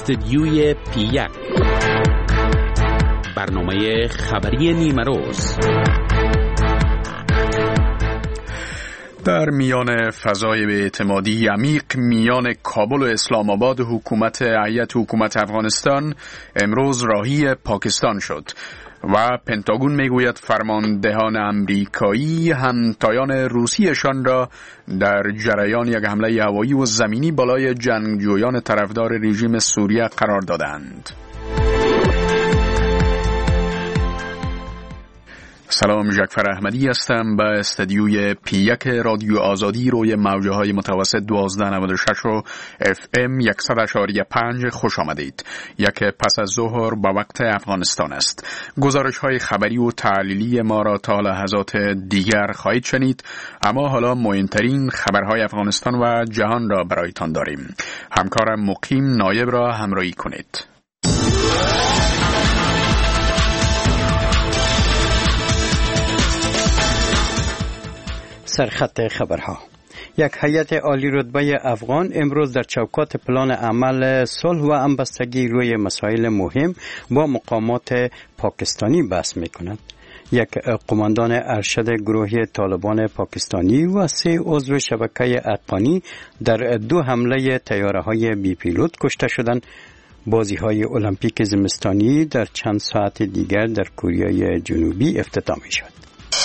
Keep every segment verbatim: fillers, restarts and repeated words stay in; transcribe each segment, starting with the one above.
استدیوی پی یک، برنامه خبری نیمروز. در میان فضای بی‌اعتمادی عمیق میان کابل و اسلام آباد، حکومت هیئت حکومت افغانستان امروز راهی پاکستان شد و پنتاگون میگوید فرماندهان امریکایی همتایان روسیشان را در جریان یک حمله هوایی و زمینی بالای جنگجویان طرفدار رژیم سوریه قرار دادند. سلام، جعفر احمدی هستم. به استدیوی پی یک رادیو آزادی روی موجه های متوسط دوازده نود و شش و اف ام صد و شش و پنج خوش آمدید. یک پس از ظهر با وقت افغانستان است. گزارش های خبری و تحلیلی ما را تا لحظات دیگر خواهید شنید، اما حالا مهمترین خبرهای افغانستان و جهان را برایتان داریم. همکارم مقیم نایب را همراهی کنید. سرخط خبرها. یک هیئت عالی رتبه افغان امروز در چوکات پلان عمل صلح و همبستگی روی مسائل مهم با مقامات پاکستانی بحث می‌کند. یک قماندان ارشد گروه طالبان پاکستانی و سه عضو شبکه حقانی در دو حمله طیاره‌های بی پیلوت کشته شدند. بازی‌های المپیک زمستانی در چند ساعت دیگر در کره جنوبی افتتاح می‌شود.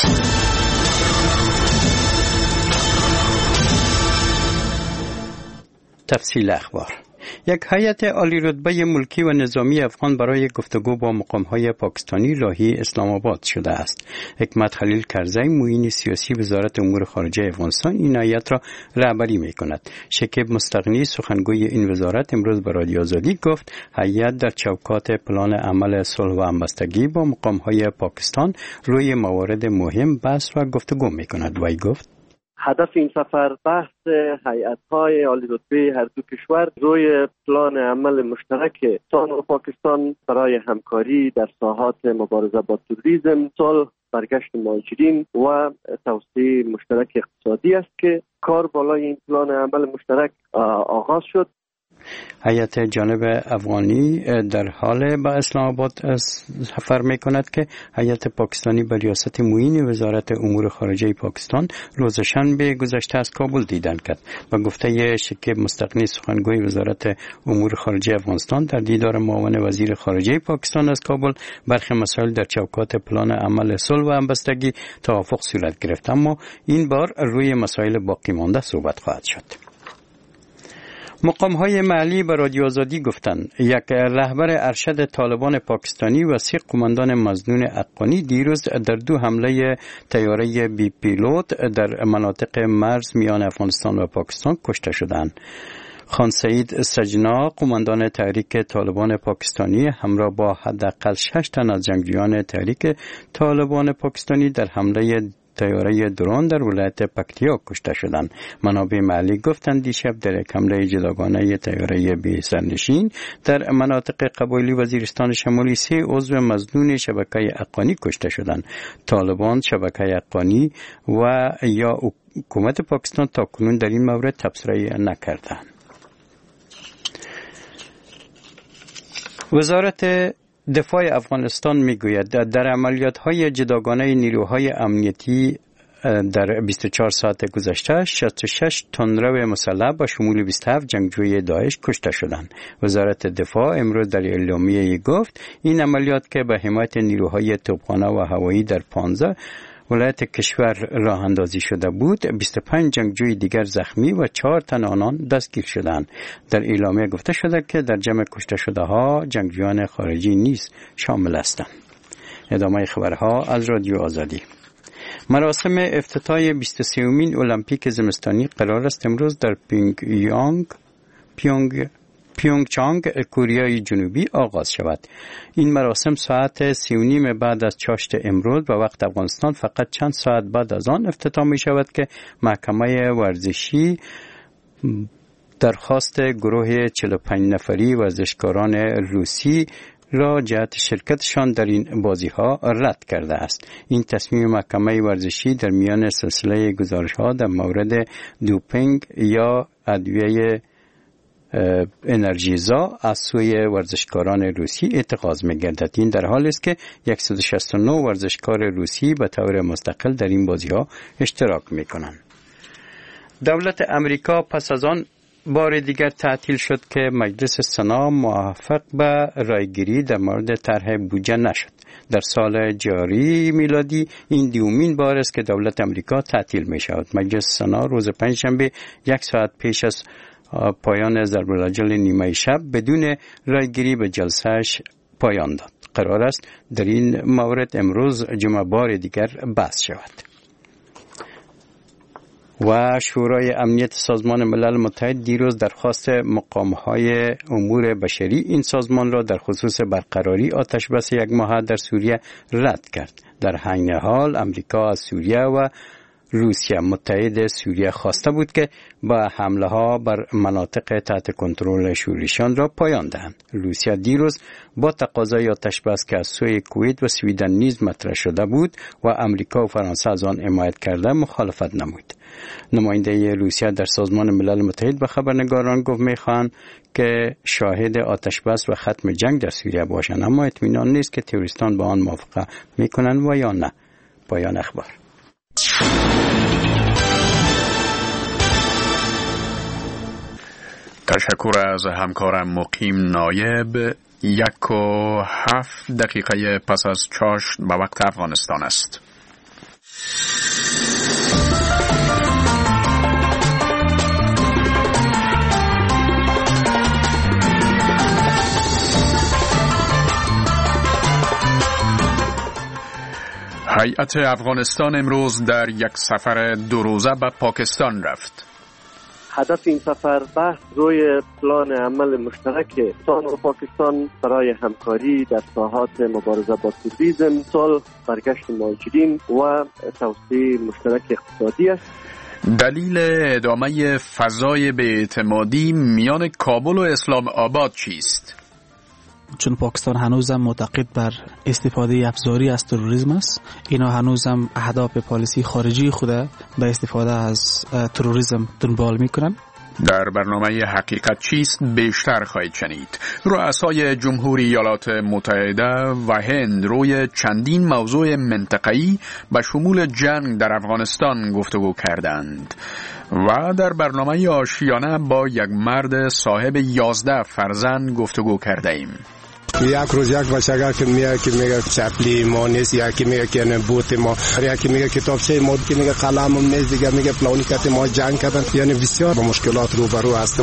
تفصیل اخبار. یک هیئت عالی رتبه ملکی و نظامی افغان برای گفتگو با مقام‌های پاکستانی راهی اسلام آباد شده است. حکمت خلیل کرزی، معین سیاسی وزارت امور خارجه افغانستان، این هیئت را رهبری می‌کند. شکیب مستغنی، سخنگوی این وزارت، امروز به رادیو آزادی گفت هیئت در چوکات پلان عمل صلح و همبستگی با مقام‌های پاکستان روی موارد مهم بحث و گفتگو می‌کند. وی گفت هدف این سفر بحث هیئت‌های عالی رتبه هر دو کشور روی پلان عمل مشترک پاکستان و پاکستان برای همکاری در ساحات مبارزه با تروریسم، صلح، برگشت مهاجرین و توسعه مشترک اقتصادی است که کار بالای این پلان عمل مشترک آغاز شد. هیئت جانب افغانی در حال به اسلام آباد سفر می کند که هیئت پاکستانی به ریاست معین وزارت امور خارجه پاکستان روز شنبه گذشته از کابل دیدن کرد. به گفته شکیب مستغنی، سخنگوی وزارت امور خارجه افغانستان، در دیدار معاون وزیر خارجه پاکستان از کابل برخی مسائل در چوکات پلان عمل صلح و همبستگی توافق صورت گرفت، اما این بار روی مسائل باقی مانده صحبت خواهد شد. مقام‌های محلی به رادیو آزادی گفتند یک رهبر ارشد طالبان پاکستانی و سه قماندان مظنون حقانی دیروز در دو حمله طیاره بی پیلوت در مناطق مرز میان افغانستان و پاکستان کشته شدند. خان سعید سجنا، قماندان تحریک طالبان پاکستانی، همراه با حداقل شش تن از جنگجویان تحریک طالبان پاکستانی در حمله طیاره درون در ولایت پکتیا کشته شدند. منابع محلی گفتند دیشب در یک حمله جداگانه طیاره بی سرنشین در مناطق قبایلی وزیرستان شمالی سه عضو مظنون شبکه حقانی کشته شدند. طالبان، شبکه حقانی و یا حکومت پاکستان تاکنون در این مورد تبصره نکردند. وزارت دفاع افغانستان میگوید در عملیات‌های جداگانه نیروهای امنیتی در بیست و چهار ساعت گذشته شصت و شش تندرو مسلح با شمول بیست و هفت جنگجوی داعش کشته شدند. وزارت دفاع امروز در اعلامیه گفت این عملیات که به حمایت نیروهای توپخانه و هوایی در پانزده ولایت کشور راه اندازی شده بود، بیست و پنج جنگجوی دیگر زخمی و چهار تن آنان دستگیر شدند. در اعلامیه گفته شده که در جمع کشته شده ها جنگجویان خارجی نیز شامل هستند. ادامه خبرها از رادیو آزادی. مراسم افتتاح بیست و سومین المپیک زمستانی قرار است امروز در پیونگ یانگ پیونگ پیونگچانگ، کره جنوبی آغاز شود. این مراسم ساعت سی و نیم بعد از چاشت امروز به وقت افغانستان فقط چند ساعت بعد از آن افتتاح می شود که محکمه ورزشی درخواست گروه چهل و پنج نفری ورزشکاران روسی را جهت شرکتشان در این بازی‌ها رد کرده است. این تصمیم محکمه ورزشی در میان سلسله گزارش‌ها در مورد دوپینگ یا ادویه انرژیزا از سوی ورزشکاران روسی اتخاذ می‌گردد. این در حالی است که صد و شصت و نه ورزشکار روسی به طور مستقل در این بازی‌ها اشتراک می‌کنند. دولت امریکا پس از آن بار دیگر تعطیل شد که مجلس سنا موافق به رایگیری در مورد طرح بودجه نشد. در سال جاری میلادی این دومین بار است که دولت امریکا تعطیل می شود. مجلس سنا روز پنجشنبه یک ساعت پیش از پایان ضرب‌الاجل نیمه شب بدون رایگیری به جلسهش پایان داد. قرار است در این مورد امروز جمعه بار دیگر بحث شود. و شورای امنیت سازمان ملل متحد دیروز درخواست مقام‌های امور بشری این سازمان را در خصوص برقراری آتشبس یک ماهه در سوریه رد کرد. در همین حال امریکا از سوریه و روسیه متحد سوریه خواسته بود که با حمله ها بر مناطق تحت کنترل شوریشان را پایان دهند. روسیه دیروز با تقاضای آتشبس که از سوی کویت و سویدن نیز مطرح شده بود و امریکا و فرانسه از آن حمایت کرده مخالفت نمود. نماینده روسیه در سازمان ملل متحد به خبرنگاران گفت میخوان که شاهد آتشبس و ختم جنگ در سوریه باشند، اما اطمینان نیست که تروریستان با آن موافقت میکنند و یا نه. پایان اخبار. تشکر از همکارم مقیم نایب. یک و هفت دقیقه پس از چاشت به وقت افغانستان است. هیئت افغانستان امروز در یک سفر دو روزه به پاکستان رفت. هدف این سفر بحث روی پلان عمل مشترک افغانستان و پاکستان برای همکاری در ساحات مبارزه با تروریسم، صلح، برگشت مهاجرین و توسعه مشترک اقتصادی است. دلیل ادامه فضای بی‌اعتمادی میان کابل و اسلام آباد چیست؟ چون پاکستان هنوزم معتقد بر استفاده افزاری از تروریسم است، اینا هنوزم اهداف پالیسی خارجی خود به استفاده از تروریسم دنبال میکنن. در برنامه حقیقت چیست بیشتر خواهید شنید. رؤسای جمهوری ایالات متحده و هند روی چندین موضوع منطقه‌ای به شمول جنگ در افغانستان گفتگو کردند و در برنامه آشیانه با یک مرد صاحب یازده فرزند گفتگو کرده ایم. یک روز یک بچگاه که میگه که میگه چپلی ما نیست، یکی میگه که نه بوت ما، یکی میگه کتابچه ما، که میگه قلمم نیست، دیگه میگه پلانی که ما جنگ کردن. یعنی بسیار با مشکلات روبرو هستم.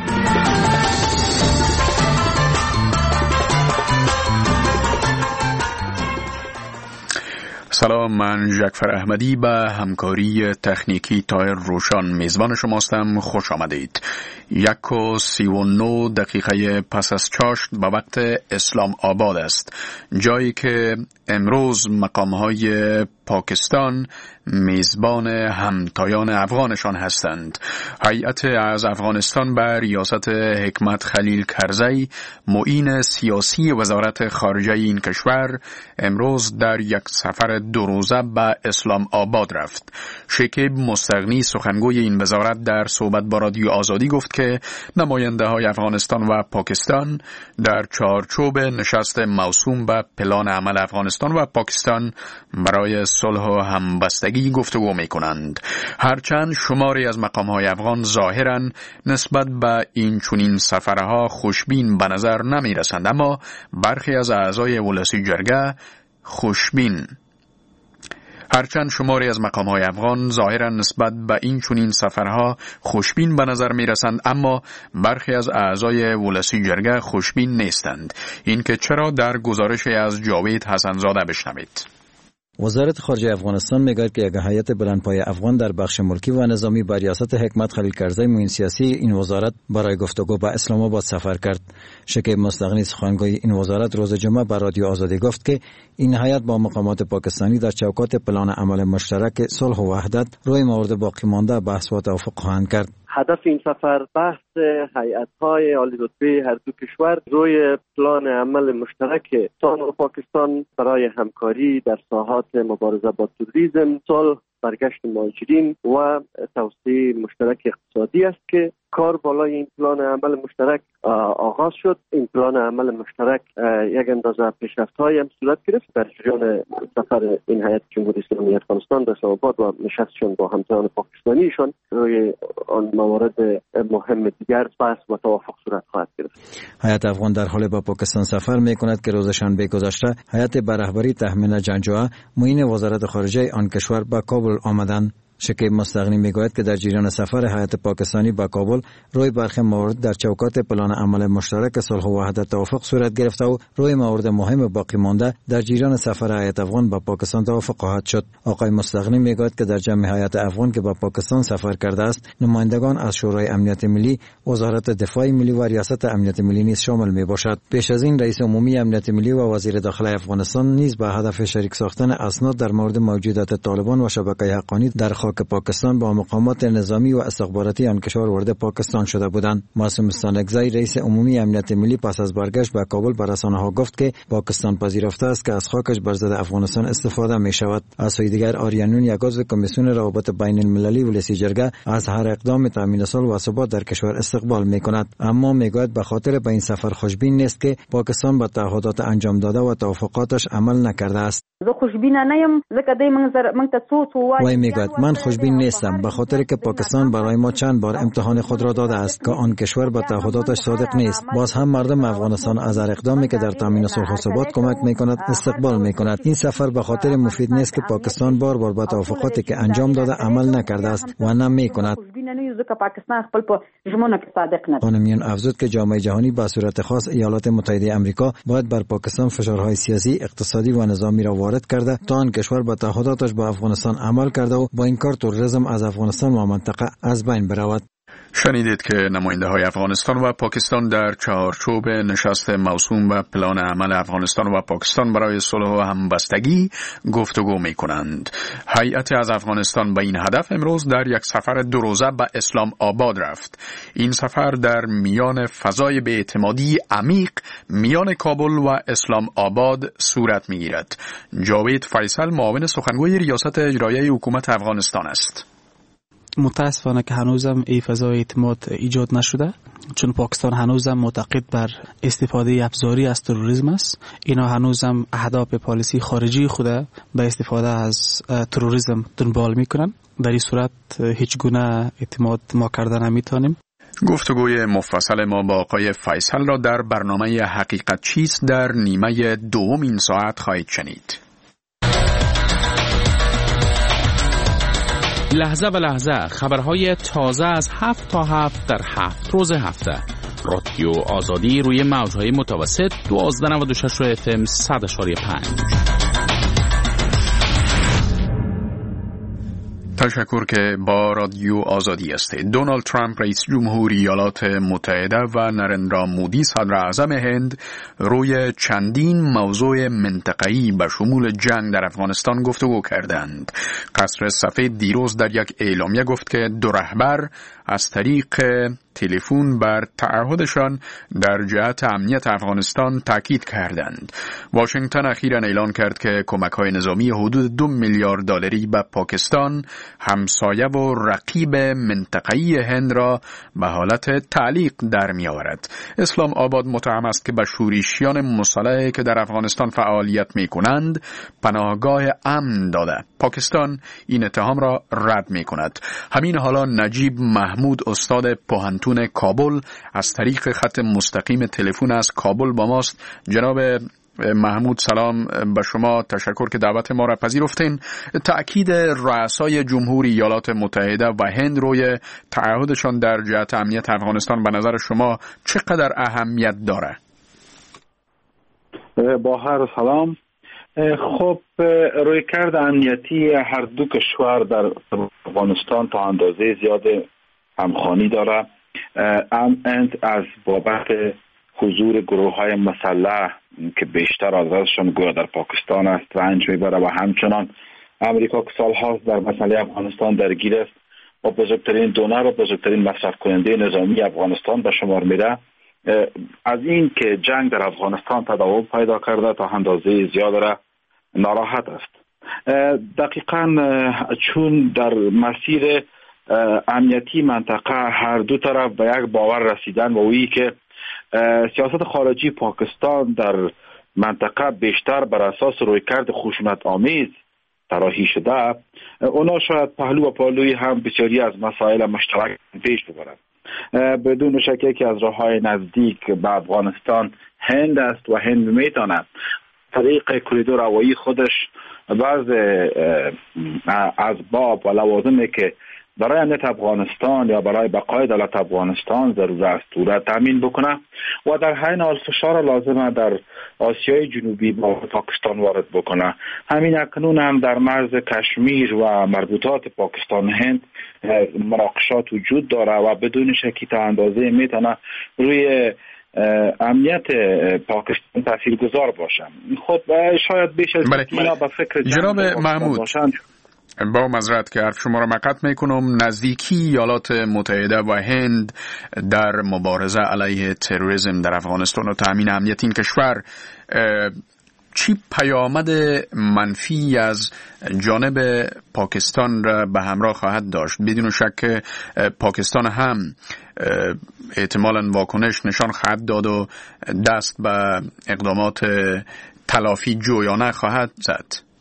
سلام، من جعفر احمدی به همکاری تکنیکی طاهر روشان میزبان شماستم. خوش آمدید. یک و سی و نو دقیقه پس از چاشت به وقت اسلام آباد است، جایی که امروز مقام‌های پاکستان میزبان همتایان افغانشان هستند. هیئت از افغانستان به ریاست حکمت خلیل کرزی، معین سیاسی وزارت خارجه این کشور، امروز در یک سفر دو روزه به اسلام آباد رفت. شکیب مستغنی سخنگوی این وزارت در صحبت با رادیو آزادی گفت که نماینده های افغانستان و پاکستان در چارچوب نشست موسوم به پلان عمل افغانستان و پاکستان برای صلح و همبستگی گفتگو می کنند. هرچند شماری از مقام‌های افغان ظاهراً نسبت به این چنین سفرها خوشبین به نظر نمی رسند، اما برخی از اعضای ولسی جرگه خوشبین هرچند شماری از مقام‌های افغان ظاهراً نسبت به این چنین سفرها خوشبین به نظر می‌رسند، اما برخی از اعضای ولسی جرگه خوشبین نیستند. این که چرا در گزارشی از جاوید حسنزاده بشنوید. وزارت خارجه افغانستان میگه که یک هیئت بلندپایه افغان در بخش ملکی و نظامی با ریاست حکمت خلیل کرزی معین سیاسی این وزارت برای گفتگو به اسلام آباد سفر کرد. شکیب مستغنی سخنگوی این وزارت روز جمعه به رادیو آزادی گفت که این هیئت با مقامات پاکستانی در چوکات پلان عمل مشترک صلح و وحدت روی موارد باقی مانده بحث و توافق خواهند کرد. هدف این سفر بحث هیئت‌های عالی رتبه هر دو کشور روی پلان عمل مشترک تان و پاکستان برای همکاری در ساحات مبارزه با تروریسم، صلح، برگشت مهاجرین و توسعه مشترک اقتصادی است که کار بالای این پلان عمل مشترک آغاز شد. این پلان عمل مشترک یک اندازه پیشرفت‌هایی هم صورت گرفت در جریان سفر این هیئت جمهوری اسلامی افغانستان به اسلام آباد و نشستشون با همتایان پاکستانیشان روی آن موارد مهم دیگر بحث و توافق صورت خواهد گرفت. هیئت افغان در حال به پاکستان سفر می‌کند که روز شنبه گذشته هیئت به رهبری تحمیل جنجوعه معین وزارت خارجه آن کشور به کابل آمدند. شکیب مستغنی میگوید که در جریان سفر هیئت پاکستانی به کابل روی برخی موارد در چوکات پلان عمل مشترک صلح و وحدت توافق صورت گرفته و روی موارد مهم باقی مانده در جریان سفر هیئت افغان به پاکستان توافق خواهد شد. آقای مستغنی میگوید که در جمع هیئت افغان که به پاکستان سفر کرده است نمایندگان از شورای امنیت ملی، وزارت دفاع ملی و ریاست امنیت ملی نیز شامل می باشد. پیش از این رئیس عمومی امنیت ملی و وزیر داخلی افغانستان نیز به هدف شریک ساختن اسناد در مورد موجودات طالبان و شبکه حقانی در خاک پاکستان با مقامات نظامی و استخباراتی آن کشور وارد پاکستان شده بودند. معصوم استانکزی رئیس عمومی امنیت ملی پس از برگشت به کابل به رسانه‌ها گفت که پاکستان پذیرفته است که از خاکش بر ضد افغانستان استفاده می شود. از سوی دیگر آریانون یک عضو کمیسیون روابط بین المللی ولسی جرگه از هر اقدام تامین صلح و ثبات در کشور استقبال می کند، اما میگوید به خاطر به این سفر خوشبین نیست که پاکستان به تعهدات انجام داده و توافقاتش عمل نکرده است. زه خوشبینه نه یم ځکه دوی موږ سره موږ ته څو څو وایي. وای میگوید من خوشبین نیستم به خاطر که پاکستان برای ما چند بار امتحان خود را داده است که آن کشور به تعهداتش صادق نیست. باز هم مردم افغانستان از هر اقدامی که در تامین صلح و ثبات کمک میکند استقبال میکند. این سفر به خاطر مفید نیست که پاکستان بار بار به توافقاتی که انجام داده عمل نکرده است و نه میکند. خانمیان افزود که جامعه جهانی به صورت خاص ایالات متحده آمریکا باید بر پاکستان فشارهای سیاسی، اقتصادی و نظامی را وارد کرده تا آن کشور به تعهداتش با افغانستان عمل کرده و با این کار تروریسم از افغانستان و منطقه از بین برود. شنیدید که نماینده های افغانستان و پاکستان در چهارچوب نشست موسوم به پلان عمل افغانستان و پاکستان برای صلح و همبستگی گفتگو می کنند. هیئت از افغانستان به این هدف امروز در یک سفر دو روزه به اسلام آباد رفت. این سفر در میان فضای بی‌اعتمادی عمیق میان کابل و اسلام آباد صورت می گیرد. جاوید فیصل معاون سخنگوی ریاست اجرایی حکومت افغانستان است. متاسفانه که هنوزم این فضای اعتماد ایجاد نشده، چون پاکستان هنوزم معتقد بر استفاده ابزاری از تروریسم است. اینا هنوزم اهداف پالیسی خارجی خود به استفاده از تروریسم دنبال میکنن. در این صورت هیچ گونه اعتماد ما کردن نمیتونیم. گفتگوی مفصل ما با آقای فیصل را در برنامه حقیقت چیست در نیمه دوم این ساعت خواهید شنید. لحظه به لحظه خبرهای تازه از هفت تا هفت در هفت روز هفته. رادیو آزادی روی موجهای متوسط دوازده نود و شش اف ام صد اشاری پنج. تشکر که با رادیو آزادی هستید. دونالد ترامپ رئیس جمهوری ایالات متحده و نرندرا مودی صدر اعظم هند روی چندین موضوع منطقه‌ای به شمول جنگ در افغانستان گفتگو کردند. قصر سفید دیروز در یک اعلامیه گفت که دو رهبر از طریق تلفن بر تعهدشان در جهت امنیت افغانستان تاکید کردند. واشنگتن اخیراً اعلان کرد که کمک‌های نظامی حدود دو میلیارد دلاری به پاکستان، همسایه و رقیب منطقه‌ای هند را به حالت تعلیق در می‌آورد. اسلام آباد متهم است که به شورشیان مسلحی که در افغانستان فعالیت می‌کنند پناهگاه امن داده. پاکستان این اتهام را رد می‌کند. همین حالا نجیب محمود استاد پوهنتون کابل از طریق خط مستقیم تلفن از کابل با ماست. جناب محمود سلام به شما، تشکر که دعوت ما را پذیرفتین. تأکید رؤسای جمهوری ایالات متحده و هند روی تعهدشان در جهت امنیت افغانستان به نظر شما چقدر اهمیت داره؟ با هر سلام. خب رویکرد امنیتی هر دو کشور در افغانستان تا اندازه زیاد همخوانی داره. هند از بابت حضور گروه های مسلح که بیشتر از ازشون گویا در پاکستان است رنج میبره و همچنان امریکا که سالهاست در مسئله افغانستان درگیر است و بزرگترین دونر و بزرگترین مصرف کننده نظامی افغانستان به شمار میره، از این که جنگ در افغانستان تداوم پیدا کرده تا اندازه زیاد را ناراحت است. دقیقاً چون در مسیر امنیتی منطقه هر دو طرف به یک باور رسیدن و اویی که سیاست خارجی پاکستان در منطقه بیشتر بر اساس رویکرد خشونت آمیز طراحی شده، اونا شاید پهلو و پهلوی هم بسیاری از مسائل مشترک پیش ببرند. بدون شک یکی از راه‌های نزدیک به افغانستان هند است و هند میتواند طریق کوریدور هوایی خودش بعض اسباب و لوازمی که برای امنیت افغانستان یا برای بقای دولت افغانستان ضرور است او را تامین بکنه و در همین حال فشار لازمه در آسیای جنوبی با پاکستان وارد بکنه. همین اکنون هم در مرز کشمیر و مربوطات پاکستان هند مناقشات وجود داره و بدون شکی تا اندازه میتونه روی امنیت پاکستان تاثیرگذار باشه. خب شاید بیش از اینا به فکر جناب محمود باشند. با معذرت که حرف شما را مقطع میکنم، نزدیکی ایالات متحده و هند در مبارزه علیه تروریسم در افغانستان و تامین امنیت این کشور چی پیامد منفی از جانب پاکستان را به همراه خواهد داشت؟ بدون شک پاکستان هم احتمالاً واکنش نشان خواهد داد و دست به اقدامات تلافی جویانه خواهد زد.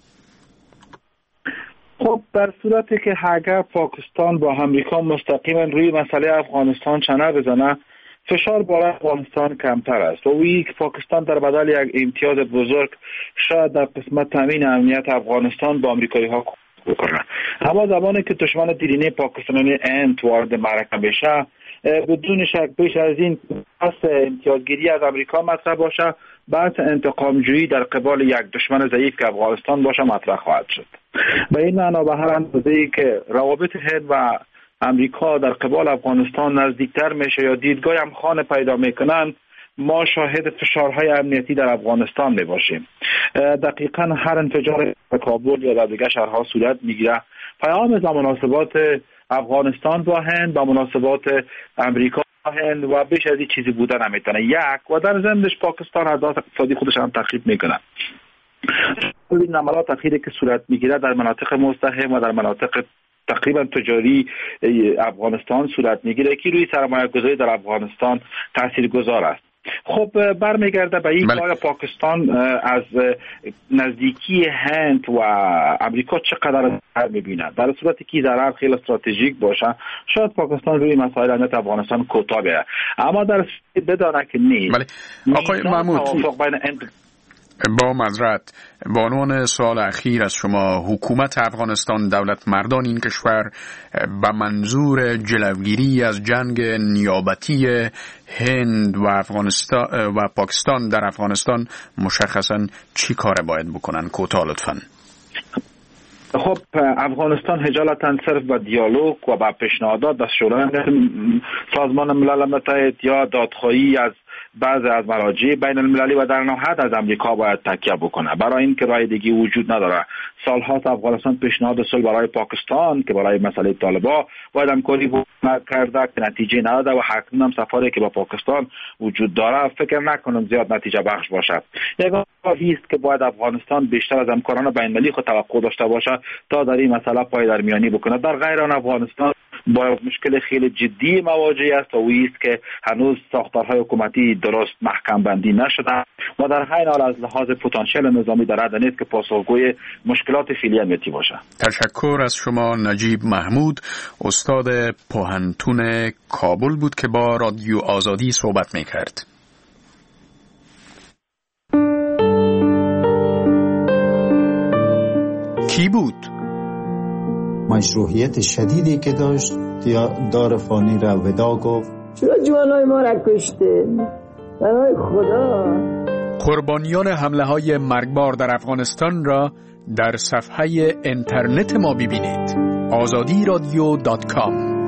خب در صورتی که اگر پاکستان با امریکا مستقیما روی مسئله افغانستان چنه بزنه، فشار بر افغانستان کمتر است و وی که پاکستان در بدل یک امتیاز بزرگ شاید در قسمت تامین امنیت افغانستان با آمریکایی ها بکنه. اما زمانی که دشمن دیرینه پاکستانی انت وارد معرکه بشه، بدون شک بیش از این پس امتیازگیری از امریکا مطرح باشه، بحث انتقام جویی در قبال یک دشمن ضعیف که افغانستان باشه مطرح خواهد شد. به این معنا به هر اندازه‌ای که روابط هند و امریکا در قبال افغانستان نزدیکتر میشه یا دیدگاه هم خانه پیدا میکنن، ما شاهد فشارهای امنیتی در افغانستان میباشیم. دقیقاً هر انفجار در کابل یا در دیگر شهرها صورت میگیره، پیام از مناسبات افغانستان با هند با مناسبات امریکا با هند و بیش از این چیزی بودن نمیتونه. یک و در ضمنش پاکستان اهداف اقتصادی خودش هم تخریب میکنه. این عملات اخیری که صورت میگیره در مناطق مستحکم و در مناطق تقریبا تجاری افغانستان صورت میگیره که روی سرمایه گذاری در افغانستان تاثیرگذار است. خب برمیگرده به این که پاکستان از نزدیکی هند و امریکا چقدر ضرر میبینه. در صورتی که ضرر خیلی استراتژیک باشه، شاید پاکستان روی مسائل امنیت افغانستان کوتاه بیاید، اما در بدانه که نیست. آقای محمود با معذرت با عنوان سوال اخیر از شما، حکومت افغانستان دولت مردان این کشور به منظور جلوگیری از جنگ نیابتی هند و افغانستان و پاکستان در افغانستان مشخصا چی کار باید بکنن؟ کوتاه لطفاً. خب افغانستان هجالتا صرف به دیالوگ و به پیشنهادات از شورای سازمان ملل متحد یا دادخواهی از بعضی از مراجع بین المللی و در نهایت از امریکا باید تکیه بکنه، برای اینکه راه دیگه وجود نداره. سالها افغانستان پیشنهاد صلح برای پاکستان که برای مسئله طالبان باید همکاری کرده که نتیجه نداده و حتما هم سفاری که با پاکستان وجود داره فکر نکنم زیاد نتیجه بخش باشه. یک راهی است که باید افغانستان بیشتر از همکاران بین المللی خود توقع داشته باشه تا در این مسئله پایدارمیانی بکنه. در غیر آن افغانستان با مشکل خیلی جدی مواجه است و اویی است که هنوز ساختارهای حکومتی درست محکم بندی نشده و در همین حال از لحاظ پتانسیل نظامی در حد نیست که پاسخگوی مشکلات فعلی امنیتی باشه. تشکر از شما نجیب محمود، استاد پوهنتون کابل بود که با رادیو آزادی صحبت میکرد. کی بود؟ مشروعیت شدیدی که داشت دار فانی را ودا گفت. چرا جوانای ما را کشته؟ برای خدا. قربانیان حمله های مرگبار در افغانستان را در صفحه اینترنت ما ببینید. آزادی رادیو دات کام.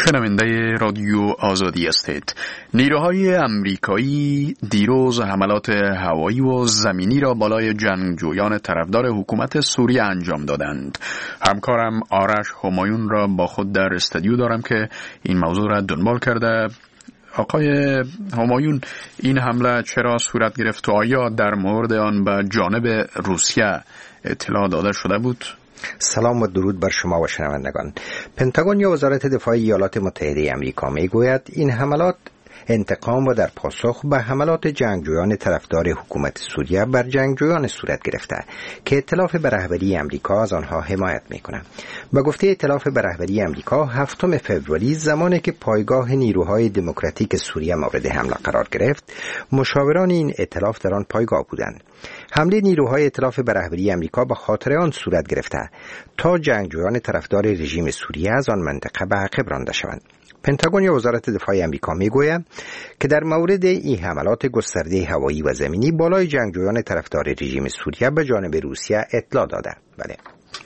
شنونده رادیو آزادی هستید. نیروهای آمریکایی دیروز حملات هوایی و زمینی را بالای جنگجویان طرفدار حکومت سوریه انجام دادند. همکارم آرش همایون را با خود در استودیو دارم که این موضوع را دنبال کرده. آقای همایون، این حمله چرا صورت گرفت و آیا در مورد آن به جانب روسیه اطلاع داده شده بود؟ سلام و درود بر شما و شنوندگان. پنتاگون یا وزارت دفاع ایالات متحده آمریکا میگوید این حملات انتقام و در پاسخ به حملات جنگجویان طرفدار حکومت سوریه بر جنگجویان صورت گرفته که ائتلاف به رهبری آمریکا از آنها حمایت می‌کند. به گفته ائتلاف به رهبری آمریکا، هفتم فوریه زمانی که پایگاه نیروهای دموکراتیک سوریه مورد حمله قرار گرفت، مشاوران این ائتلاف در آن پایگاه بودند. حمله نیروهای ائتلاف به رهبری آمریکا به خاطر آن صورت گرفته تا جنگجویان طرفدار رژیم سوریه از آن منطقه به عقب رانده شوند. پنتاگون یا وزارت دفاع آمریکا میگوید که در مورد این حملات گسترده هوایی و زمینی بالای جنگجویان طرفدار رژیم سوریه به جانب روسیه اطلاع داده. بله.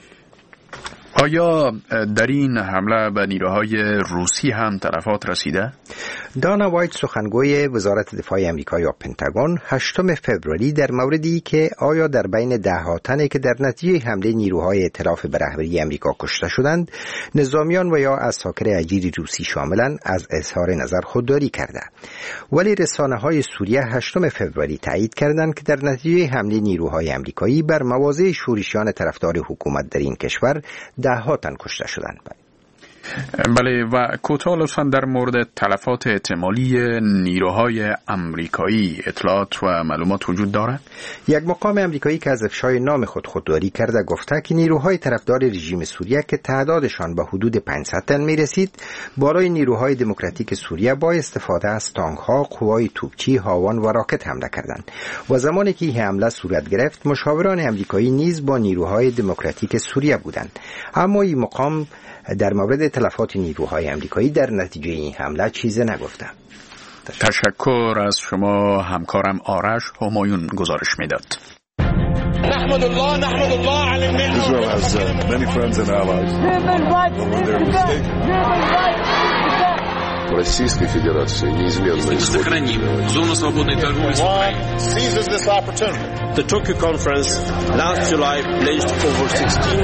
آیا در این حمله به نیروهای روسی هم تلفات رسیده؟ دانا وایت، سخنگوی وزارت دفاع آمریکا یا پنتاگون، هشتم فوریه در موردی که آیا در بین ده ها تنی که در نتیجه حمله نیروهای ائتلاف به رهبری آمریکا کشته شدند، نظامیان و یا عساکر اجیر روسی شاملند، از اظهار نظر خودداری کرده. ولی رسانه‌های سوریه هشتم فوریه تایید کردند که در نتیجه حمله نیروهای آمریکایی بر مواضع شورشیان طرفدار حکومت در این کشور ده ها تن کشته شدند. بله، و کوتاه لطفاً در مورد تلفات احتمالی نیروهای آمریکایی اطلاعات و معلومات وجود دارد؟ یک مقام آمریکایی که از افشای نام خود خودداری کرده گفته که نیروهای طرفدار رژیم سوریه که تعدادشان به حدود پانصد تن میرسید، بالای نیروهای دموکراتیک سوریه با استفاده از تانک‌ها، قوای توپچی، هاوان و راکت حمله کردند. و زمانی که این حمله صورت گرفت، مشاوران آمریکایی نیز با نیروهای دموکراتیک سوریه بودند. اما این مقام در مورد تلفات نیروهای آمریکایی در نتیجه این حمله چیزی نگفته. تشکر از شما همکارم آرش همایون گزارش میداد. نحمد الله نحمد الله علی النعمة. Israel has uh, many friends and allies. Российской Федерации неизменно сохраним зону свободной торговли с Украиной. Seizes this opportunity. The Tokyo conference last July pledged over sixteen.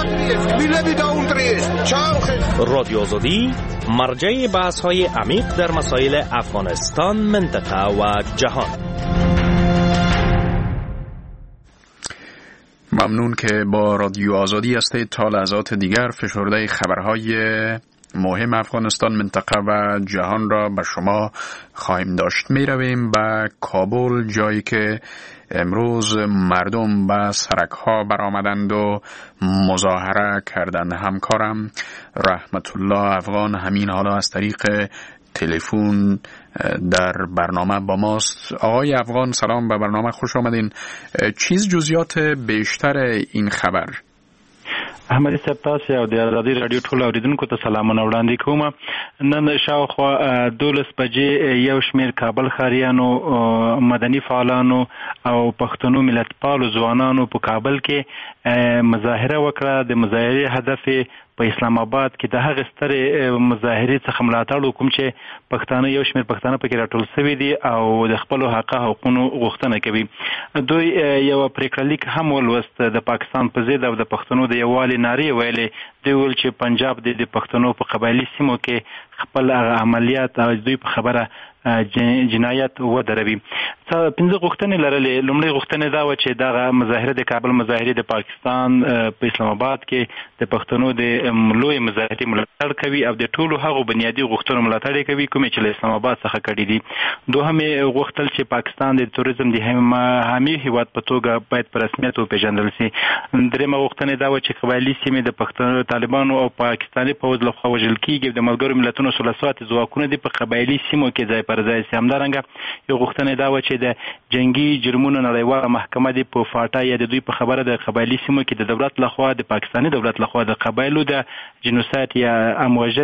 رادیو آزادی مرجع بحث‌های عمیق در مسائل افغانستان، منطقه و جهان. ممنون که با رادیو آزادی هستید. تا لحظات دیگر فشرده خبرهای مهم افغانستان، منطقه و جهان را به شما خواهیم داشت. می رویم به کابل، جایی که امروز مردم به سرک‌ها برآمدند و مظاهره کردند. همکارم رحمت الله افغان همین حالا از طریق تلفن در برنامه با ماست. آقای افغان، سلام، به برنامه خوش آمدین. چیز جزئیات بیشتر این خبر؟ احمدی صاحب، تاسو او د آزادي رادیو ټول اوریدونکو ته سلامونه وړاندې کوم. نن شاوخوا دولس بجې یو شمیر کابل ښاریانو، مدني فعالانو او پښتنو ملتپالو ځوانانو په کابل کې مظاهره وکړه. د مظاهرې هدف په اسلام آباد کې د هغه سترې مظاهرې څخه ملاتړ وکوم چې پښتانه، یو شمیر پښتانه پکې راټول شوي دي او د خپل حق حقوقو غوښتنه کوي. دوی یو پریکړه لیک هم ولوست د پاکستان په ضد او د پښتنو د یووالي نارې ویلې. دوی ویل چې پنجاب د پښتنو په قبایلي سیمو کې خپل عملیات او دوی په خبره جنایت ودروي. پنځه غوښتنې لرلې. لومړی غوښتنه دا و چې دغه مظاهره د کابل مظاهره د پاکستان په اسلام آباد کې د پښتنو د لوی مظاهرې ملاتړ کوي او د ټولو هغو بنیادي غوښتنو ملاتړ کوي کومې چې له اسلام آباد څخه کړي دي. دوهمې غوښتل چې پاکستان د توریزم د حامي هیواد په توګه باید په رسمیت وپېژندل شي. درېمه غوښتنه دا و چې قبایلي سیمې د پښتنو، طالبانو او پاکستاني پوځ لخوا وژل کېږي. د ملګرو ملتونو ثلاثات ځواکونه دي په قبایلي سیمو کې ځای پر ځای سي. همدارنګه یو غوښتنه دا و چې د جنگي جرمونو نړیواله محکمه د په فاټا یا د دوی په خبره د قبایلي سیمو کې د دولت لخوا، د پاکستاني دولت لخوا د قبایلو د جنوسایت یا اموژنې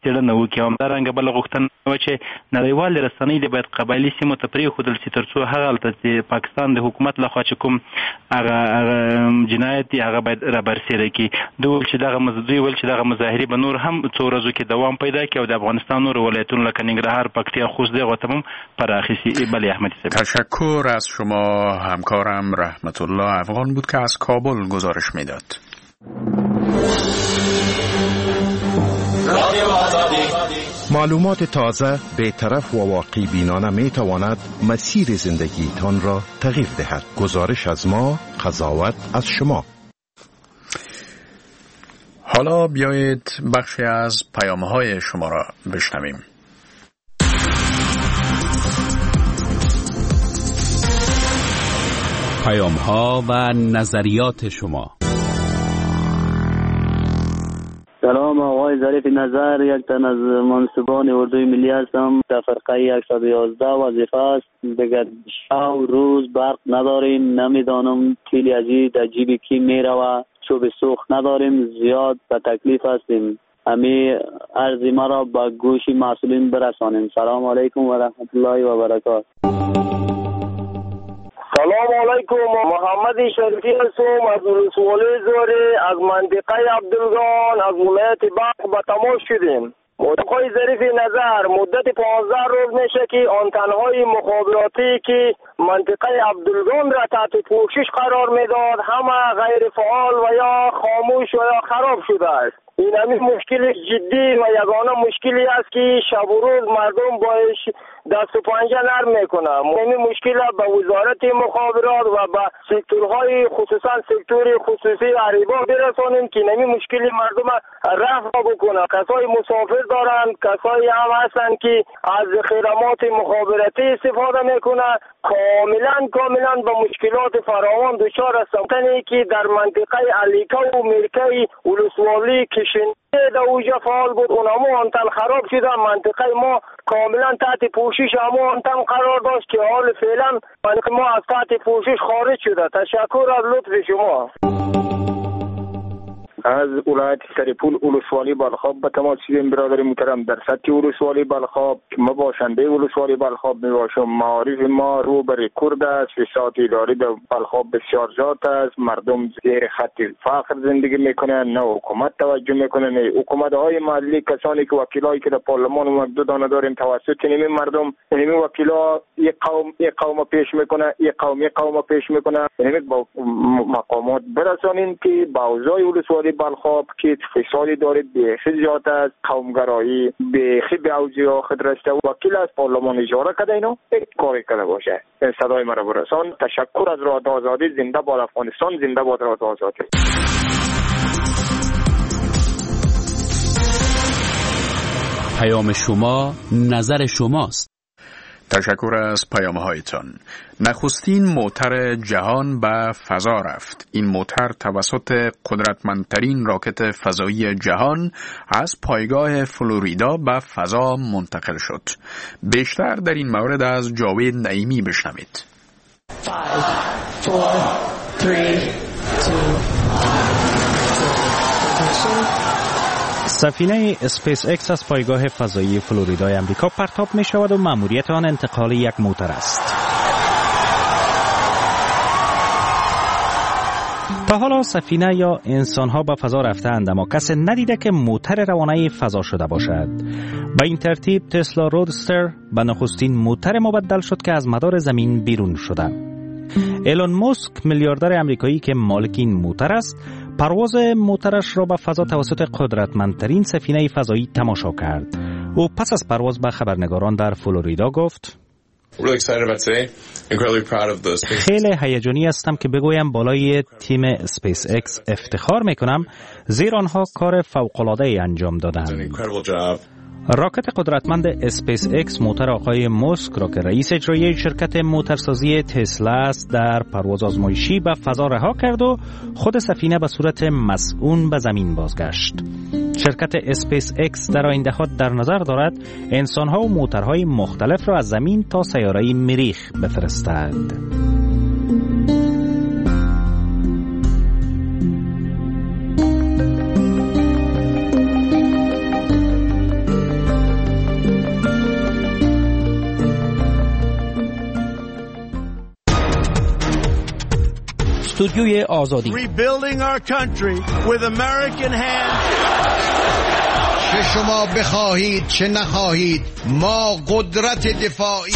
څېړنه وکړي. همدارنګه بله غوښتنه وه چې نړیوالې رسنۍ د باید قبایلي سیمو ته پرېښودل شي تر څو هغه هلته چې پاکستان د حکومت لخوا چې کوم هغه جنایت دی هغه باید رابرسېره کړي. دوی ویل چې دغه دوی ویل چې دغه مظاهرې به نور هم څو ورځو کې دوام پیدا کړي او د افغانستان نور ولایتونو لکه ننګرهار، پکتیا، خوست دغو ته هم پراخې شي. بله احمدی صاحب، تشکر از شما. همکارم رحمت الله افغان بود که از کابل گزارش میداد. معلومات تازه، بی‌طرف و واقعی بینانه می تواند مسیر زندگی تان را تغییر دهد. گزارش از ما، قضاوت از شما. حالا بیایید بخشی از پیام‌های شما را بشنویم. پیام‌ها و نظریات شما. سلام آقای ظریف نظر، یک تن از منصبان اردوی ملی هستم. در فرقه صد و یازده وظیفه است. دیگر شب روز برق نداریم، نمیدانم تیلی ازی در جیب کی میروه. چوب سوخت نداریم، زیاد به تکلیف هستیم. امی عرضی ما را به گوش مسئولین برسانیم. سلام علیکم و رحمت الله و برکاته. سلام علیکم، محمد شریفی هستم از ولسوالی زوری از منطقه عبدالگان از ولایت بلخ به تماس شدیم. آقای ظریف نظر، مدت پانزده روز میشه که آنتن‌های مخابراتی که منطقه عبدالگان را تحت پوشش قرار میداد همه غیر فعال و یا خاموش و یا خراب شده است. این همین مشکل جدی و یگانه مشکلی است که شب و روز مردم باش دست و پنجه نرم میکنه. این مشکل به وزارت مخابرات و به سکتورهای خصوصا سکتور خصوصی عریبا برسانیم که این مشکل مردم رفع بکنه. کسای مسافر دارن، کسایی هم هستن که از خدمات مخابراتی استفاده میکنه. کاملا کاملا به مشکلات فراوان دچار هستم. تنی که در منطقه علیکه و مرکه ولسوالی کشنده در اوجا فعال بود، اونمو آنتن خراب شده. منطقه ما کاملا تحت پوشش همو آنتن قرار داشت که حال فعلا ما از تحت پوشش خارج شده. تشکر از لطف شما. از ولایت سرپول ولسوالی بالخاب به تماس شدیم برادر محترم. در سطح ولسوالی بالخاب ما باشنده ولسوالی بالخاب می باشم. معارف ما رو به رکورد است. فساد اداری در بالخاب بسیار زیاد است. مردم زیر خط فقر زندگی میکنن، نه حکومت توجه میکنه، نه حکومت های محلی. کسانی که وکیلایی که در پارلمان و مقدودانه داریم توسط نمی مردم نمی وکیلا یک قوم یک قوم پیش میکنه، یک قوم یک قوم پیش میکنه. نمی با مقامات برسانیم که با اوضاع ولسوالی بالخاب که فسادی دارید بیخی زیاد است، قومگرایی بیخی به اوج خود رسته. وکیل از پارلمان اجاره کده اینو یک کاری کرده باشه. این صدای مرا برسان. تشکر از رادیو آزادی. زنده باد افغانستان، زنده باد رادیو آزادی. پیام شما، نظر شماست. تشکر از پیام‌هایتان. نخستین موتر جهان به فضا رفت. این موتر توسط قدرتمندترین راکت فضایی جهان از پایگاه فلوریدا به فضا منتقل شد. بیشتر در این مورد از جاوید نعیمی بشنوید. five, four, three, two, سفینه اسپیس اکس از پایگاه فضایی فلوریدای امریکا پرتاب می شود و مأموریت آن انتقال یک موتر است. تا حالا سفینه یا انسان‌ها به فضا رفته‌اند، اما کسی ندیده که موتر روانه فضا شده باشد. به این ترتیب تسلا رودستر به نخستین موتر مبدل شد که از مدار زمین بیرون شده. ایلون ماسک میلیاردر امریکایی که مالک این موتر است، پرواز موترش را به فضا توسط قدرتمندترین سفینه فضایی تماشا کرد. او پس از پرواز به خبرنگاران در فلوریدا گفت: خیلی هیجانی هستم که بگویم بالای تیم اسپیس اکس افتخار میکنم، زیرا آنها کار فوق‌العاده انجام دادند. راکت قدرتمند اسپیس اکس موتر آقای ماسک را که رئیس اجرایی شرکت موترسازی تسلا است در پرواز آزمایشی به فضا رها کرد و خود سفینه به صورت مسئول به زمین بازگشت. شرکت اسپیس اکس در آینده ها در نظر دارد انسان‌ها و موترهای مختلف را از زمین تا سیاره مریخ بفرستد. استودیوی آزادی. Rebuilding our country with American hands. چه شما بخواهید چه نخواهید ما قدرت دفاعی.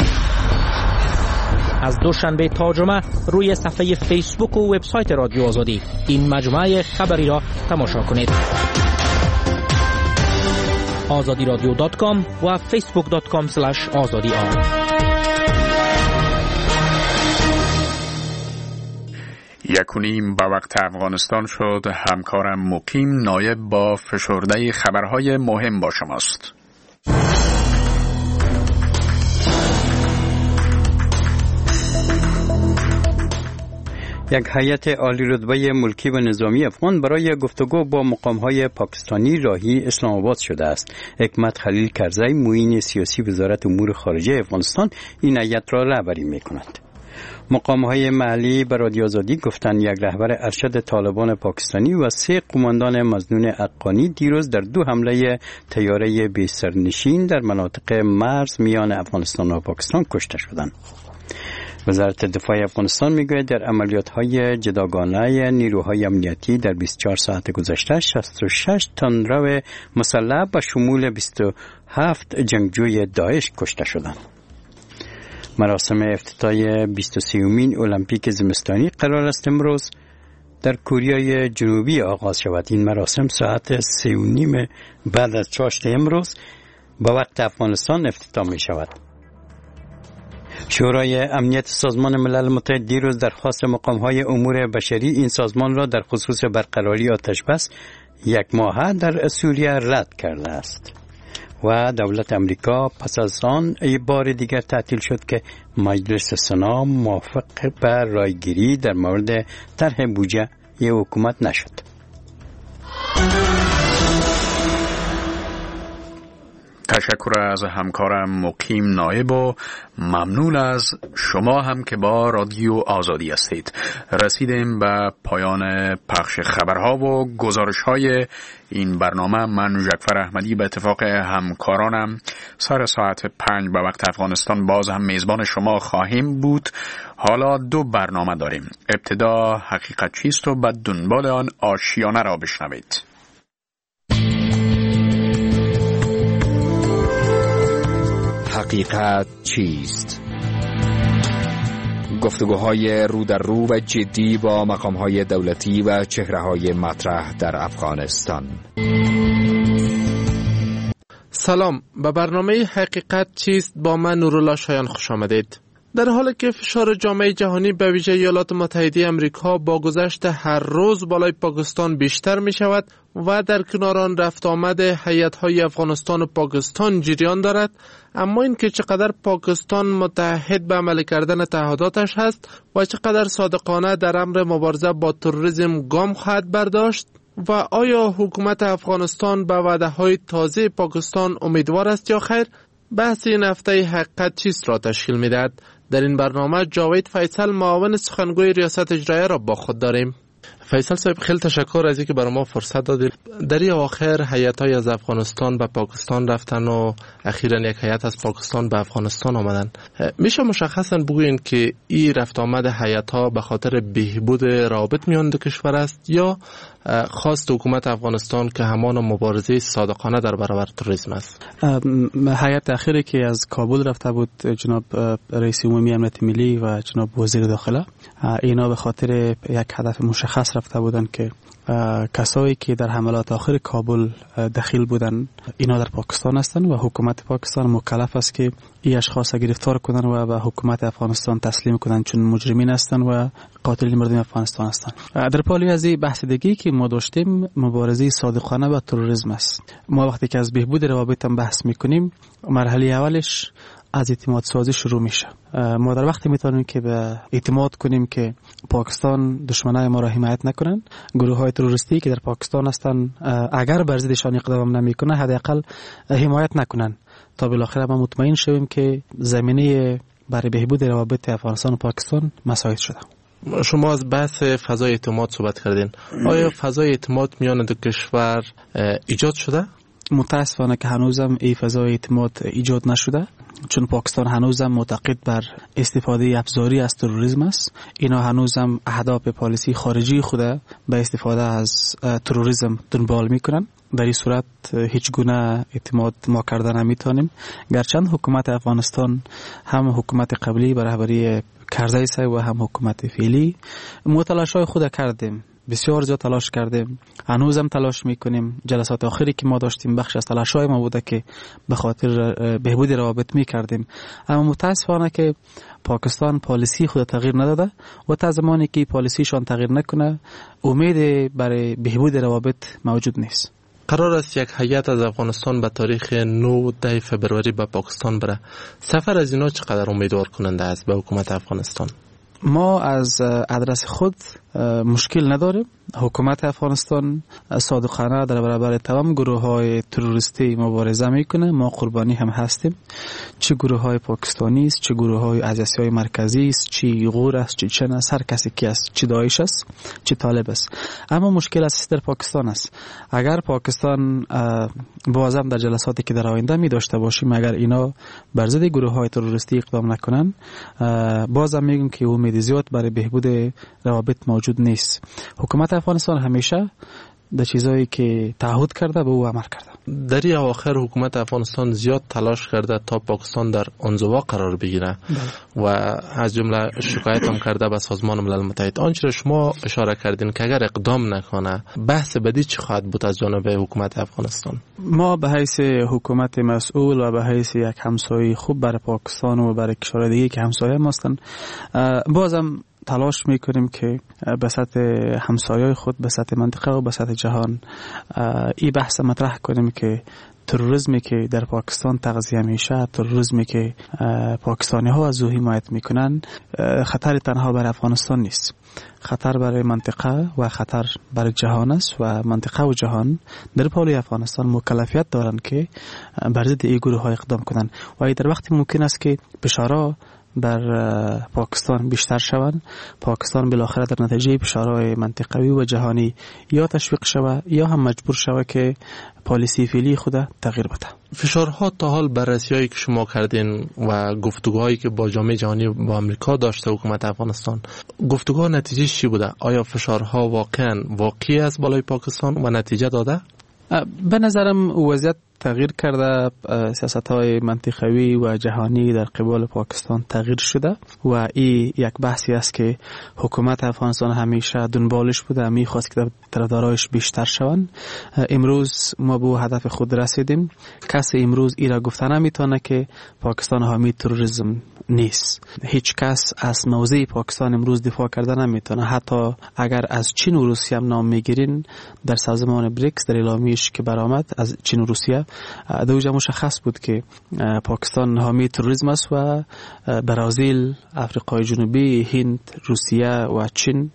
از دوشنبه تا جمعه روی صفحه فیسبوک و وبسایت رادیو آزادی این مجموعه خبری را تماشا کنید. آزادی رادیو دات کام و فیسبوک دات کام اسلش آزادی آر. یک و نیم به وقت افغانستان شد. همکارم مقیم نایب با فشرده خبرهای مهم با شماست. یک هیئت عالی رتبه ملکی و نظامی افغان برای گفتگو با مقام‌های پاکستانی راهی اسلام آباد شده است. حکمت خلیل کرزی معین سیاسی وزارت امور خارجه افغانستان این هیئت را رهبری می‌کند. مقام‌های محلی به رادیو آزادی گفتند یک رهبر ارشد طالبان پاکستانی و سه قماندان مظنون افغانی دیروز در دو حمله طیاره بی سرنشین در مناطق مرز میان افغانستان و پاکستان کشته شدند. وزارت دفاع افغانستان میگوید در عملیات‌های جداگانه نیروهای امنیتی در بیست و چهار ساعت گذشته شصت و شش تندرو مسلح به شمول بیست و هفت جنگجوی داعش کشته شدند. مراسم افتتاح بیست و سومین المپیک زمستانی قرار است امروز در کره جنوبی آغاز شود. این مراسم ساعت سه و نیم بعد از چاشت امروز به وقت افغانستان افتتاح می شود. شورای امنیت سازمان ملل متحد دیروز درخواست مقام‌های امور بشری این سازمان را در خصوص برقراری آتش بس یک ماهه در سوریه رد کرده است و دولت امریکا پس از آن بار دیگر تعطیل شد که مجلس سنا موافق به رایگیری در مورد طرح بودجه حکومت نشد. تشکر از همکارم مقیم نایب و ممنون از شما هم که با رادیو آزادی هستید. رسیدیم به پایان پخش خبرها و گزارش‌های این برنامه. من جعفر احمدی به اتفاق همکارانم سر ساعت پنج به وقت افغانستان باز هم میزبان شما خواهیم بود. حالا دو برنامه داریم. ابتدا حقیقت چیست و بعد دنبال آن آشیانه را بشنوید. حقیقت چیست؟ گفتگوهای رو در رو و جدی با مقام‌های دولتی و چهره‌های مطرح در افغانستان. سلام، به برنامه حقیقت چیست با من نورالله شایان خوش آمدید. در حالی که فشار جامعه جهانی به ویژه ایالات متحده آمریکا با گذشت هر روز بالای پاکستان بیشتر می شود و در کنار آن رفت آمد هیئت‌های افغانستان و پاکستان جریان دارد، اما این که چقدر پاکستان متحد به عمل کردن تعهداتش هست و چقدر صادقانه در امر مبارزه با تروریسم گام خواهد برداشت و آیا حکومت افغانستان به وعده‌های تازه پاکستان امیدوار است یا خیر، بحث این هفته حقیقت چیست را تشکیل می‌دهد. در این برنامه جاوید فیصل معاون سخنگوی ریاست اجراییه را با خود داریم. فیصل صاحب خیلی تشکر از اینکه برای ما فرصت دادید. در این اواخر هیئت‌های از افغانستان به پاکستان رفتن و اخیراً یک هیئت از پاکستان به افغانستان آمدن. میشه مشخصاً بگویید که این رفت آمد هیئت‌ها به خاطر بهبود روابط میان دو کشور است یا خواست حکومت افغانستان که همان مبارزه صادقانه در برابر تروریسم است؟ هیئت اخیری که از کابل رفته بود جناب رئیس عمومی امنیت ملی و جناب وزیر داخله، اینا به خاطر یک هدف مشخص رفته بودند که کسایی که در حملات آخر کابل دخیل بودن اینا در پاکستان هستند و حکومت پاکستان مکلف است که این اشخاص گرفتار کنن و به حکومت افغانستان تسلیم کنن چون مجرمین هستند و قاتل مردم افغانستان هستند. در پالی از این بحث دیگه که ما داشتیم مبارزه صادقانه با تروریسم است. ما وقتی که از بهبود روابط هم بحث میکنیم مرحله اولش از اعتماد سازی شروع میشه. ما در وقتی میتونیم که به اعتماد کنیم که پاکستان دشمنای ما را حمایت نکنن، گروه های تروریستی که در پاکستان هستن اگر بر ضدشان اقدام نمیکنه حداقل حمایت نکنن تا بالاخره ما مطمئن شویم که زمینه برای بهبود روابط افغانستان و پاکستان مساعد شده. شما از بحث فضای اعتماد صحبت کردین. آیا فضای اعتماد میان دو کشور ایجاد شده؟ متاسفانه که هنوزم این فضای اعتماد ایجاد نشده. چون پاکستان هنوزم معتقد بر استفاده افزاری از تروریسم است. اینا هنوزم اهداف پالیسی خارجی خود به استفاده از تروریسم دنبال میکنن. در این صورت هیچ گونه اعتماد ما کردن نمیتونیم، گرچند حکومت افغانستان هم حکومت قبلی به رهبری کرزی صاحب و هم حکومت فعلی ما تلاش‌های خود کردیم، بسیار زیاد تلاش کردیم، هنوزم تلاش میکنیم. جلسات آخری که ما داشتیم بخش از تلاش‌های ما بوده که به خاطر بهبود روابط میکردیم، اما متاسفانه که پاکستان پالیسی خود تغییر نداده و تا زمانی که پالیسیشان تغییر نکنه امید برای بهبود روابط موجود نیست. قرار است یک هیئت از افغانستان به تاریخ نه ده فبروری به پاکستان بره. سفر از اینا چقدر امیدوار کننده است به حکومت افغانستان؟ ما از ادرس خود مشکل نداریم. حکومت افغانستان صادقانه در برابر تمام گروه های تروریستی مبارزه میکنه. ما قربانی هم هستیم، چه گروه های پاکستانی است، چه گروه های از آسیای مرکزی است، چه غور است، چه چن است، هر کسی که است، چه داعش است، چه طالب است. اما مشکل اساسی در پاکستان است. اگر پاکستان بازم در جلساتی که در آینده می داشته باشیم اگر اینا بر ضد گروه های تروریستی اقدام نکنن، بازم میگم که امید زیاد برای بهبود روابط موجود نیست. حکومت افغانستان همیشه در چیزایی که تعهد کرده به او عمل کرده. در این اواخر حکومت افغانستان زیاد تلاش کرده تا پاکستان در انزوا قرار بگیره و از جمله شکایت هم کرده به سازمان ملل متحد. آنچه را شما اشاره کردین که اگر اقدام نکنه بحث بعدی چی خواهد بود از جانب حکومت افغانستان؟ ما به حیث حکومت مسئول و به حیث یک همسایه خوب برای پاکستان و برای کشورهای دیگه که همسایه ما هستند بازم تلاش میکنیم که به سطح همسایه‌های خود، به سطح منطقه و به سطح جهان این بحث مطرح کنیم که تروریسمی که در پاکستان تغذیه میشه، تروریسمی که پاکستانی ها از او حمایت میکنن، خطر تنها برای افغانستان نیست، خطر برای منطقه و خطر برای جهان است و منطقه و جهان در پالوی افغانستان مکلفیت دارند که بر ضد این گروه ها اقدام کنند و این در وقتی ممکن است که فشارها بر پاکستان بیشتر شوند، پاکستان بالاخره در نتیجه فشارهای منطقوی و جهانی یا تشویق شود یا هم مجبور شود که پالیسی فعلی خود تغییر بده. فشارها تا حال بررسی‌هایی که شما کردین و گفتگوهایی که با جامعه جهانی با آمریکا داشته حکومت افغانستان، گفتگوها نتیجه چی بوده؟ آیا فشارها واقعا واقعی است بالای پاکستان و نتیجه داده؟ به نظرم وضعیت تغییر کرده، سیاست‌های منطقوی و جهانی در قبال پاکستان تغییر شده و این یک بحثی است که حکومت افغانستان همیشه دنبالش بوده، می‌خواست که طرفدارایش بیشتر شوند. امروز ما به هدف خود رسیدیم. کسی امروز این را گفته نمیتونه که پاکستان حامی تروریسم نیست. هیچ کس از موضع پاکستان امروز دفاع کرده نمیتونه. حتی اگر از چین و روسیه هم نام میگیرین در سازمان بریکس در اعلامیه‌اش که برآمد از چین و روسیه دوجا مشخص بود که پاکستان حامی تروریسم است و برزیل، آفریقای جنوبی، هند، روسیه و چین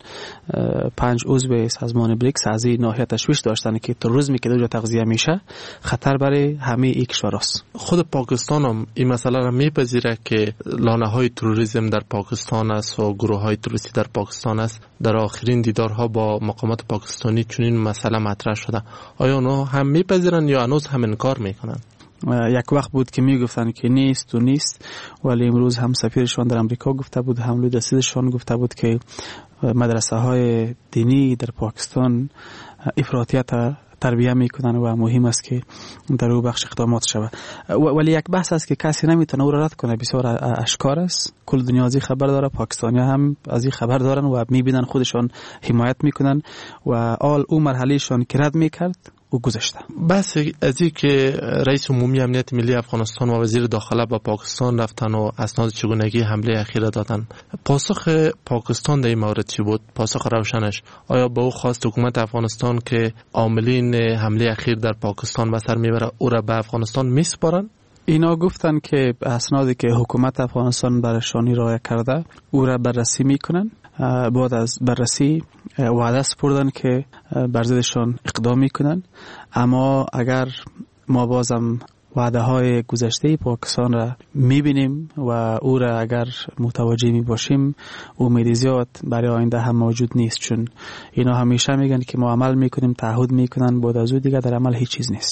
پنج عضو سازمان بریکس از این ناحیه تشویش داشتن که تروریسمی که دوجا تغذیه میشه خطر برای همه این کشورها است. خود پاکستان هم این مسئله را میپذیره که لانه‌های تروریسم در پاکستان است و گروه‌های تروریستی در پاکستان است. در آخرین دیدارها با مقامات پاکستانی چنین مسئله مطرح شده. آیا اونا هم میپذیرن یا هنوز هم انکار میکنن؟ یک وقت بود که میگفتن که نیست و نیست، ولی امروز هم سفیرشان در امریکا گفته بود، هم رئیسشان گفته بود که مدرسه های دینی در پاکستان افراطیت تربیه میکنن و مهم است که در او بخش اقدامات شود. ولی یک بحث است که کسی نمیتونه او را رد کنه، بسیار اشکار است. کل دنیا از این خبر داره، پاکستانی هم از این خبر دارن و میبینن خودشان حمایت میکنن و آل او مرحلهشان که رد میکرد و گذشته. بس از این که رئیس عمومی امنیت ملی افغانستان و وزیر داخله با پاکستان رفتن و اسناد چگونگی حمله اخیره دادن، پاسخ پاکستان در این مورد چی بود؟ پاسخ روشنش آیا به او خواست حکومت افغانستان که عاملین حمله اخیر در پاکستان به سر میبره او را به افغانستان میسپارن؟ اینا گفتن که اسنادی که حکومت افغانستان برشان ارائه کرده او را بررسی میکنن. بعد از بررسی وعده سپردن که بر ضدشان اقدام میکنن، اما اگر ما بازم وعده های گذشته پاکستان را میبینیم و او را اگر متوجه میباشیم امید زیاد برای آینده هم موجود نیست، چون اینا همیشه میگن که ما عمل میکنیم، تعهد میکنن، بعد از او دیگه در عمل هیچ چیز نیست.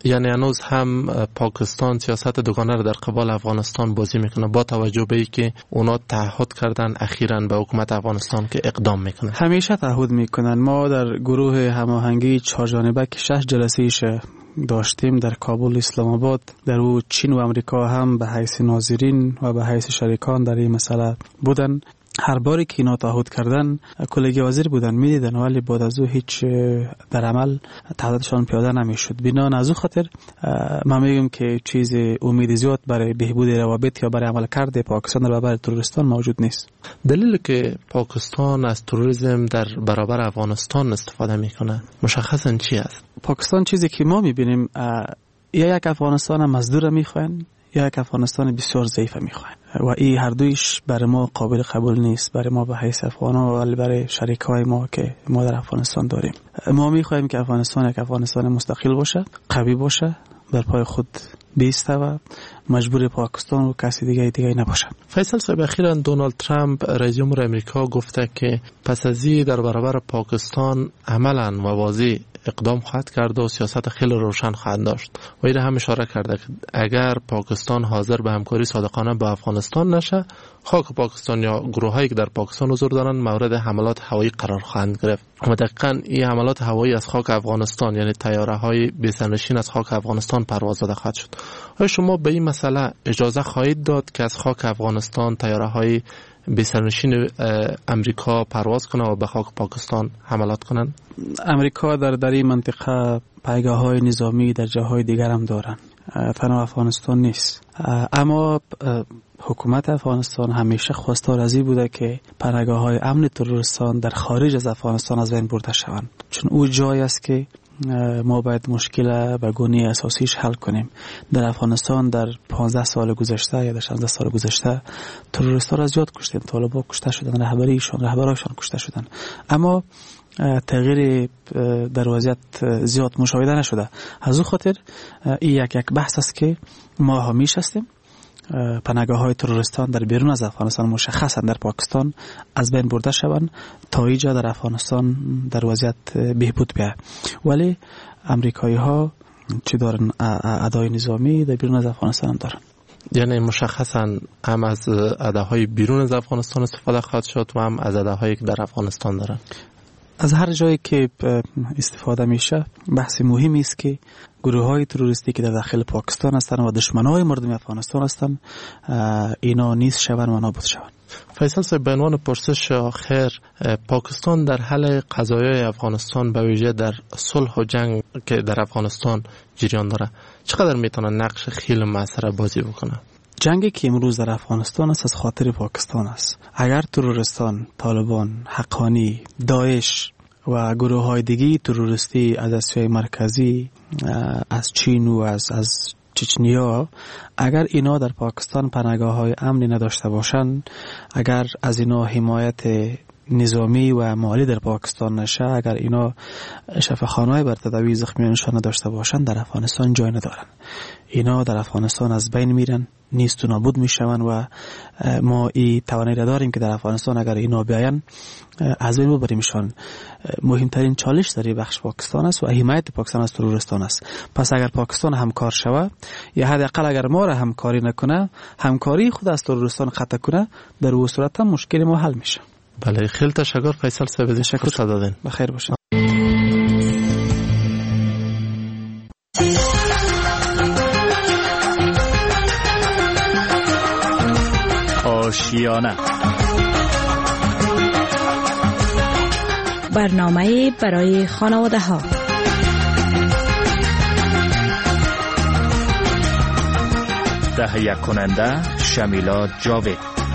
یعنی هنوز هم پاکستان سیاست دوگانه رو در قبال افغانستان بازی میکنه با توجه به اینکه اونا تعهد کردن اخیراً به حکومت افغانستان که اقدام میکنه. همیشه تعهد میکنن. ما در گروه هماهنگی چهار جانبه که شش جلسه ایش داشتیم در کابل، اسلام آباد، در او چین و امریکا هم به حیث ناظرین و به حیث شریکان در این مسئله بودن. هر باری که اینا تعهد کردن کلگی وزیر بودن میدیدن، ولی بعد از او هیچ در عمل تعهدشان پیاده نمیشد. بنا از او خاطر من میگم که چیز امید زیاد برای بهبود روابط یا برای عمل کرده پاکستان در برابر تروریستان موجود نیست. دلیلی که پاکستان از تروریسم در برابر افغانستان استفاده میکنه مشخصا چی است؟ پاکستان چیزی که ما میبینیم یا یک افغانستان مزدور میخواین یا یک افغانستان بسیار ضعیف میخواین و این هر دویش برای ما قابل قبول نیست، برای ما به حیث افغانا ولی برای شریکای ما که ما در افغانستان داریم. ما میخوایم که افغانستان یک افغانستان مستقل باشه، قوی باشه، بر پای خود بیسته و مجبور پاکستان و کسی دیگه دیگه نباشه. فیصل صاحب، اخیراً دونالد ترامپ رئیس جمهور امریکا گفته که پس از این در برابر پاکستان عملاً و واضح اقدام خواهد کرد و سیاست خیلی روشن خواهد داشت و این هم اشاره کرده که اگر پاکستان حاضر به همکاری صادقانه با افغانستان نشه، خاک پاکستان یا گروهایی که در پاکستان حضور دارن مورد حملات هوایی قرار خواهند گرفت. و دقیقاً این حملات هوایی از خاک افغانستان، یعنی طیاره‌های بی‌سرنشین از خاک افغانستان پرواز داده خواهد شد. آیا شما به این مسئله اجازه خواهید داد که از خاک افغانستان طیاره‌های بی‌سرنشین امریکا پرواز کنه و به خاک پاکستان حملات کنن؟ امریکا در در این منطقه پایگاه‌های نظامی در جاهای دیگر هم دارن، تنها افغانستان نیست. اما حکومت افغانستان همیشه خواستار از این بوده که پناهگاه‌های امن تروریستان در خارج از افغانستان از بین برده شوند، چون او جایی است که ما باید مشکل به گونه اساسیش حل کنیم. در افغانستان در پانزده سال گذشته یا در شانزده سال گذشته تروریستان را زیاد کشتیم، طالبان کشته شدن، رهبریشون رهبرایشان کشته شدن، اما تغییر در وضعیت زیاد مشاهده نشده. از او خاطر این یک یک بحث است که ما همیشه هستیم پناهگاه‌های تروریستان در بیرون از افغانستان مشخصا در پاکستان از بین برده شوند تا اینجا در افغانستان در وضعیت بهبود بیاید. ولی امریکایی‌ها چی دارن؟ ادای نظامی در بیرون از افغانستان هم دارن. یعنی مشخصا هم از اداهای بیرون از افغانستان استفاده خواهد شد و هم از اداهایی که در افغانستان دارن. از هر جایی که استفاده میشه بحث مهمی است که گروه های تروریستی که در داخل پاکستان هستند و دشمن های مردم افغانستان هستند اینا نیست شوند و نابود شوند. فیصل صاحب، به عنوان پرسش آخر، پاکستان در حل قضایای افغانستان به ویژه در صلح و جنگ که در افغانستان جریان داره چقدر میتونه نقش خیلی موثر بازی بکنه؟ جنگی که امروز در افغانستان است از خاطر پاکستان است. اگر تروریستان، طالبان، حقانی، داعش و گروه های دیگی تروریستی از آسیای مرکزی، از چین و از از چچنیا، اگر اینا در پاکستان پناهگاه های امنی نداشته باشند، اگر از اینا حمایت نظامی و مالی در پاکستان نشه، اگر اینا شفاخانه‌ای بر تداوی زخمیانشان نداشته باشند، در افغانستان جای ندارن. اینا در افغانستان از بین میرن، نیست و نابود میشون و ما این توانایی داریم که در افغانستان اگر اینا بیاین از بین ببریمشان. مهمترین چالش در این بخش پاکستان است و حمایت پاکستان از تروریستان است. پس اگر پاکستان همکار شوه یا حداقل اگر ما را همکاری نکنه، همکاری خود از تروریستان قطع کنه، در اون صورت هم مشکل ما حل میشه. بله، خیلی تشکر فیصل صاحب، تشکر دادین. بخیر باشین. آشیانه، برنامه برای خانواده ها. تهیه کننده شمیلا جاوید.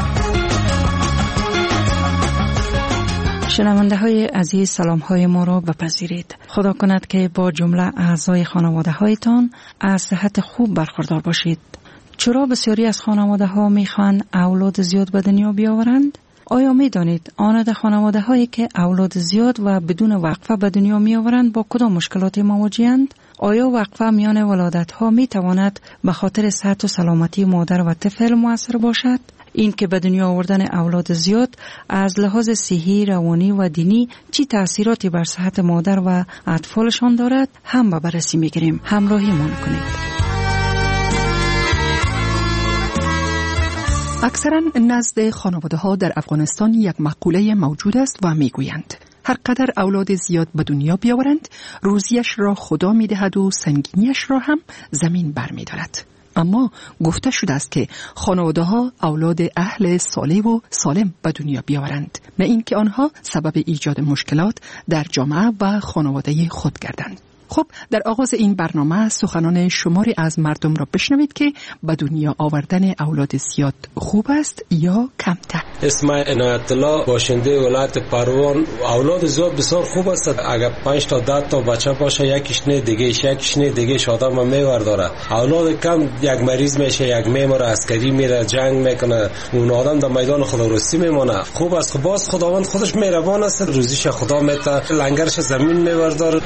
شنونده های عزیز، سلام های ما را بپذیرید. خدا کند که با جمله اعضای خانواده هایتان از صحت خوب برخوردار باشید. چرا بسیاری از خانواده ها میخوان اولاد زیاد به دنیا بیاورند؟ آیا می دانید آنها خانواده هایی که اولاد زیاد و بدون وقفه به دنیا می آورند با کدام مشکلاتی مواجهند؟ آیا وقفه میان ولادت ها می تواند به خاطر صحت و سلامتی مادر و طفل مؤثر باشد؟ این که به دنیا آوردن اولاد زیاد از لحاظ صحی، روانی و دینی چی تأثیراتی بر صحت مادر و اطفالشان دارد هم به بررسی میگیریم. همراهیمان کنید. اکثرا نزد خانواده ها در افغانستان یک مقوله موجود است و میگویند هر قدر اولاد زیاد به دنیا بیاورند روزیش را خدا میدهد و سنگینیش را هم زمین بر میدارد. اما گفته شده است که خانواده ها اولاد اهل صالح و سالم به دنیا بیاورند، نه اینکه آنها سبب ایجاد مشکلات در جامعه و خانواده خود گردند. خب در آغاز این برنامه سخنان شماری از مردم را بشنوید که به دنیا آوردن اولاد زیاد خوب است یا کمتر. اسم عنایت الله، باشنده ولایت پروان. اولاد زیاد بسیار خوب است. اگر پنج تا ده تا بچه باشه، یکیش نه دیگه یکیش نه دیگه آدم میورداره. اولاد کم یک مریض میشه، یک میمره، عسکری میره، جنگ میکنه، اون آدم در میدان خداروسی میمونه. خوب است. باز خداوند خودش مهربان است، روزیش خدا میته، لنگرش زمین میورداره.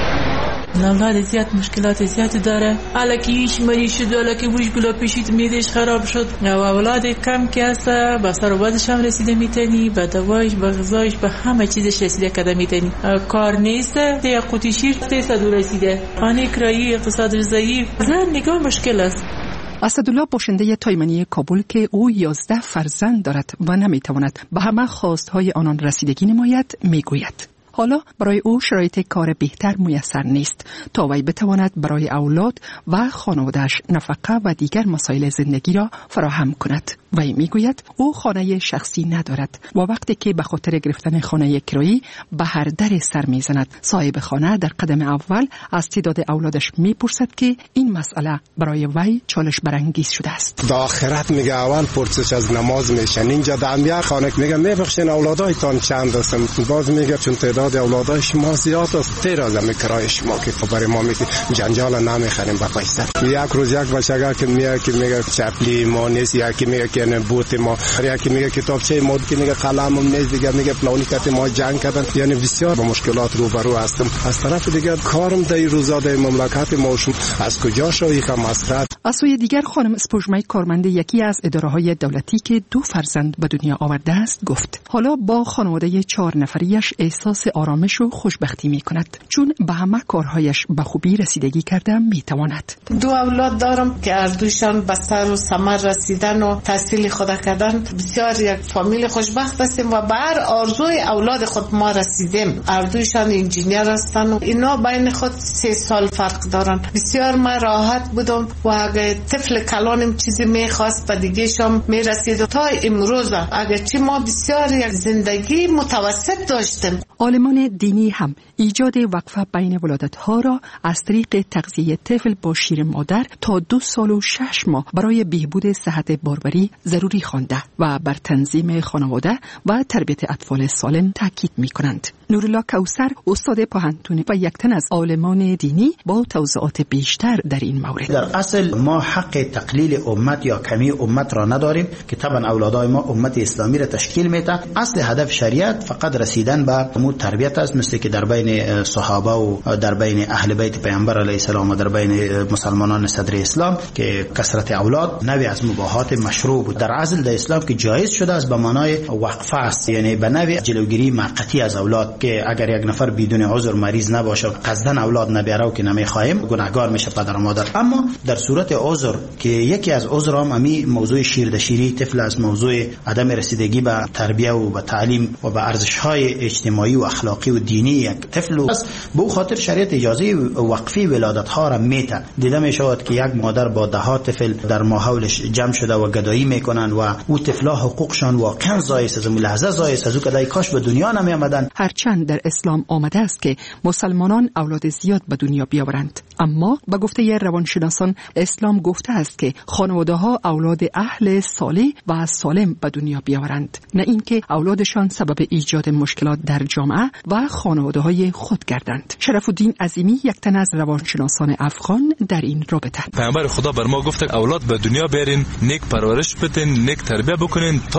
اولاد زیاد مشکلات زیادی داره. الکی ایش مریض شد، الکی مشکل پیشید میدش خراب شد. و اولاد کم که است به سر و بعدش هم رسیده میتونی، به دوایش، به غذایش، به همه چیزش رسیده کده میتونی. کار نیست، یا قوتی شیر تیست دو رسیده. آن اکرایی، اقتصاد رضایی، زن نگاه مشکل است. اسدالله باشنده تایمنی کابل که او یازده فرزند دارد و نمیتواند به همه خواستهای آنان رسیدگی نماید میگوید حالا برای او شرایط کار بهتر میسر نیست تا وی بتواند برای اولاد و خانواده‌اش نفقه و دیگر مسائل زندگی را فراهم کند. وی میگوید او خانه شخصی ندارد و وقتی که به خاطر گرفتن خانه کرایی به هر در سر میزند، صاحب خانه در قدم اول از تعداد اولادش میپرسد که این مسئله برای وی چالش برانگیز شده است. در آخرت میگه اول پرسش از نماز میشن. اینجا در یک خانه میگه میبخشین اولادایتان چند هستن؟ باز میگه چون تعداد اولادای شما زیاد است، تیراز می کرای شما که خبر ما میگه جنجال نمیخریم با پیسه. یک روز یک بچه که میگه که میگه چپلی ما نیست، یکی میگه که نه بوت ما، یکی میگه کتابچه ما، که میگه قلمم نیست، دیگه میگه فلانی کت ما جنگ کردن. یعنی بسیار با مشکلات روبرو هستم. از طرف دیگه کارم در روزا در مملکت ما شون از کجا شوی که مصرف. از سوی دیگر خانم اسپوژمای کارمند یکی از اداره‌های دولتی که دو فرزند به دنیا آورده است گفت حالا با خانواده چهار نفریش احساس آرامش و خوشبختی می کند، چون به همه کارهایش به خوبی رسیدگی کرده می تواند. دو اولاد دارم که هر دوشان به سر و ثمر رسیدن و تحصیل خود کردن. بسیار یک فامیل خوشبخت هستیم و به هر آرزوی اولاد خود ما رسیدیم. هر دوشان انجینیر هستن و اینا بین خود سه سال فرق دارن. بسیار ما راحت بودم و اگه طفل کلانم چیزی میخواست به دیگه شام میرسید. تا امروز اگه چی ما بسیار یک زندگی متوسط داشتیم. عالمان دینی هم ایجاد وقفه بین ولادت‌ها را از طریق تغذیه طفل با شیر مادر تا دو سال و شش ماه برای بهبود صحت باروری ضروری خوانده و بر تنظیم خانواده و تربیت اطفال سالم تاکید می‌کنند. نورالله کوثر استاد پوهنتون و یک تن از عالمان دینی با توضیحات بیشتر در این مورد. در اصل ما حق تقلیل امت یا کمی امت را نداریم که طبعا اولادای ما امت اسلامی را تشکیل میده. اصل هدف شریعت فقط رسیدن به امور تربیت است، مثل که در بین صحابه و در بین اهل بیت پیامبر علیه السلام و در بین مسلمانان صدر اسلام که کثرت اولاد نوعی از مباحات مشروع بود. در اصل در اسلام که جایز شده است به معنای وقفه است، یعنی به نوع جلوگیری موقتی از اولاد که اگر یک نفر بدون عذر مریض نباشه قصدن اولاد نبره و که نمیخوایم گناهگار میشه پدر و مادر. اما در صورت عذر که یکی از عذرام امی موضوع شیردشیری طفل از موضوع عدم رسیدگی به تربیت و به تعلیم و به ارزش‌های اجتماعی و اخلاقی و دینی یک طفل است، به خاطر شریعت اجازه وقفی ولادت ها را میته. دیده می شود که یک مادر با ده ها طفل در ماحولش جمع شده و گدایی میکنن و او طفلا حقوقشان واقعا ضایع است، از لحظه ضایع است، از او کدای کاش به دنیا نمی آمدن. هرچند در اسلام آمده است که مسلمانان اولاد زیاد به دنیا بیاورند، اما به گفته روانشناسان اسلام گفته است که خانواده ها اولاد اهل صالح و سالم به دنیا بیاورند، نه اینکه اولادشان سبب ایجاد مشکلات در جامعه و خانواده های خود گردند. شرف الدین عظیمی یک تن از روانشناسان افغان در این رابطه. پیامبر خدا بر ما گفته اولاد به دنیا بیارین، نیک پرورش بدین، نیک تربیت بکنین تا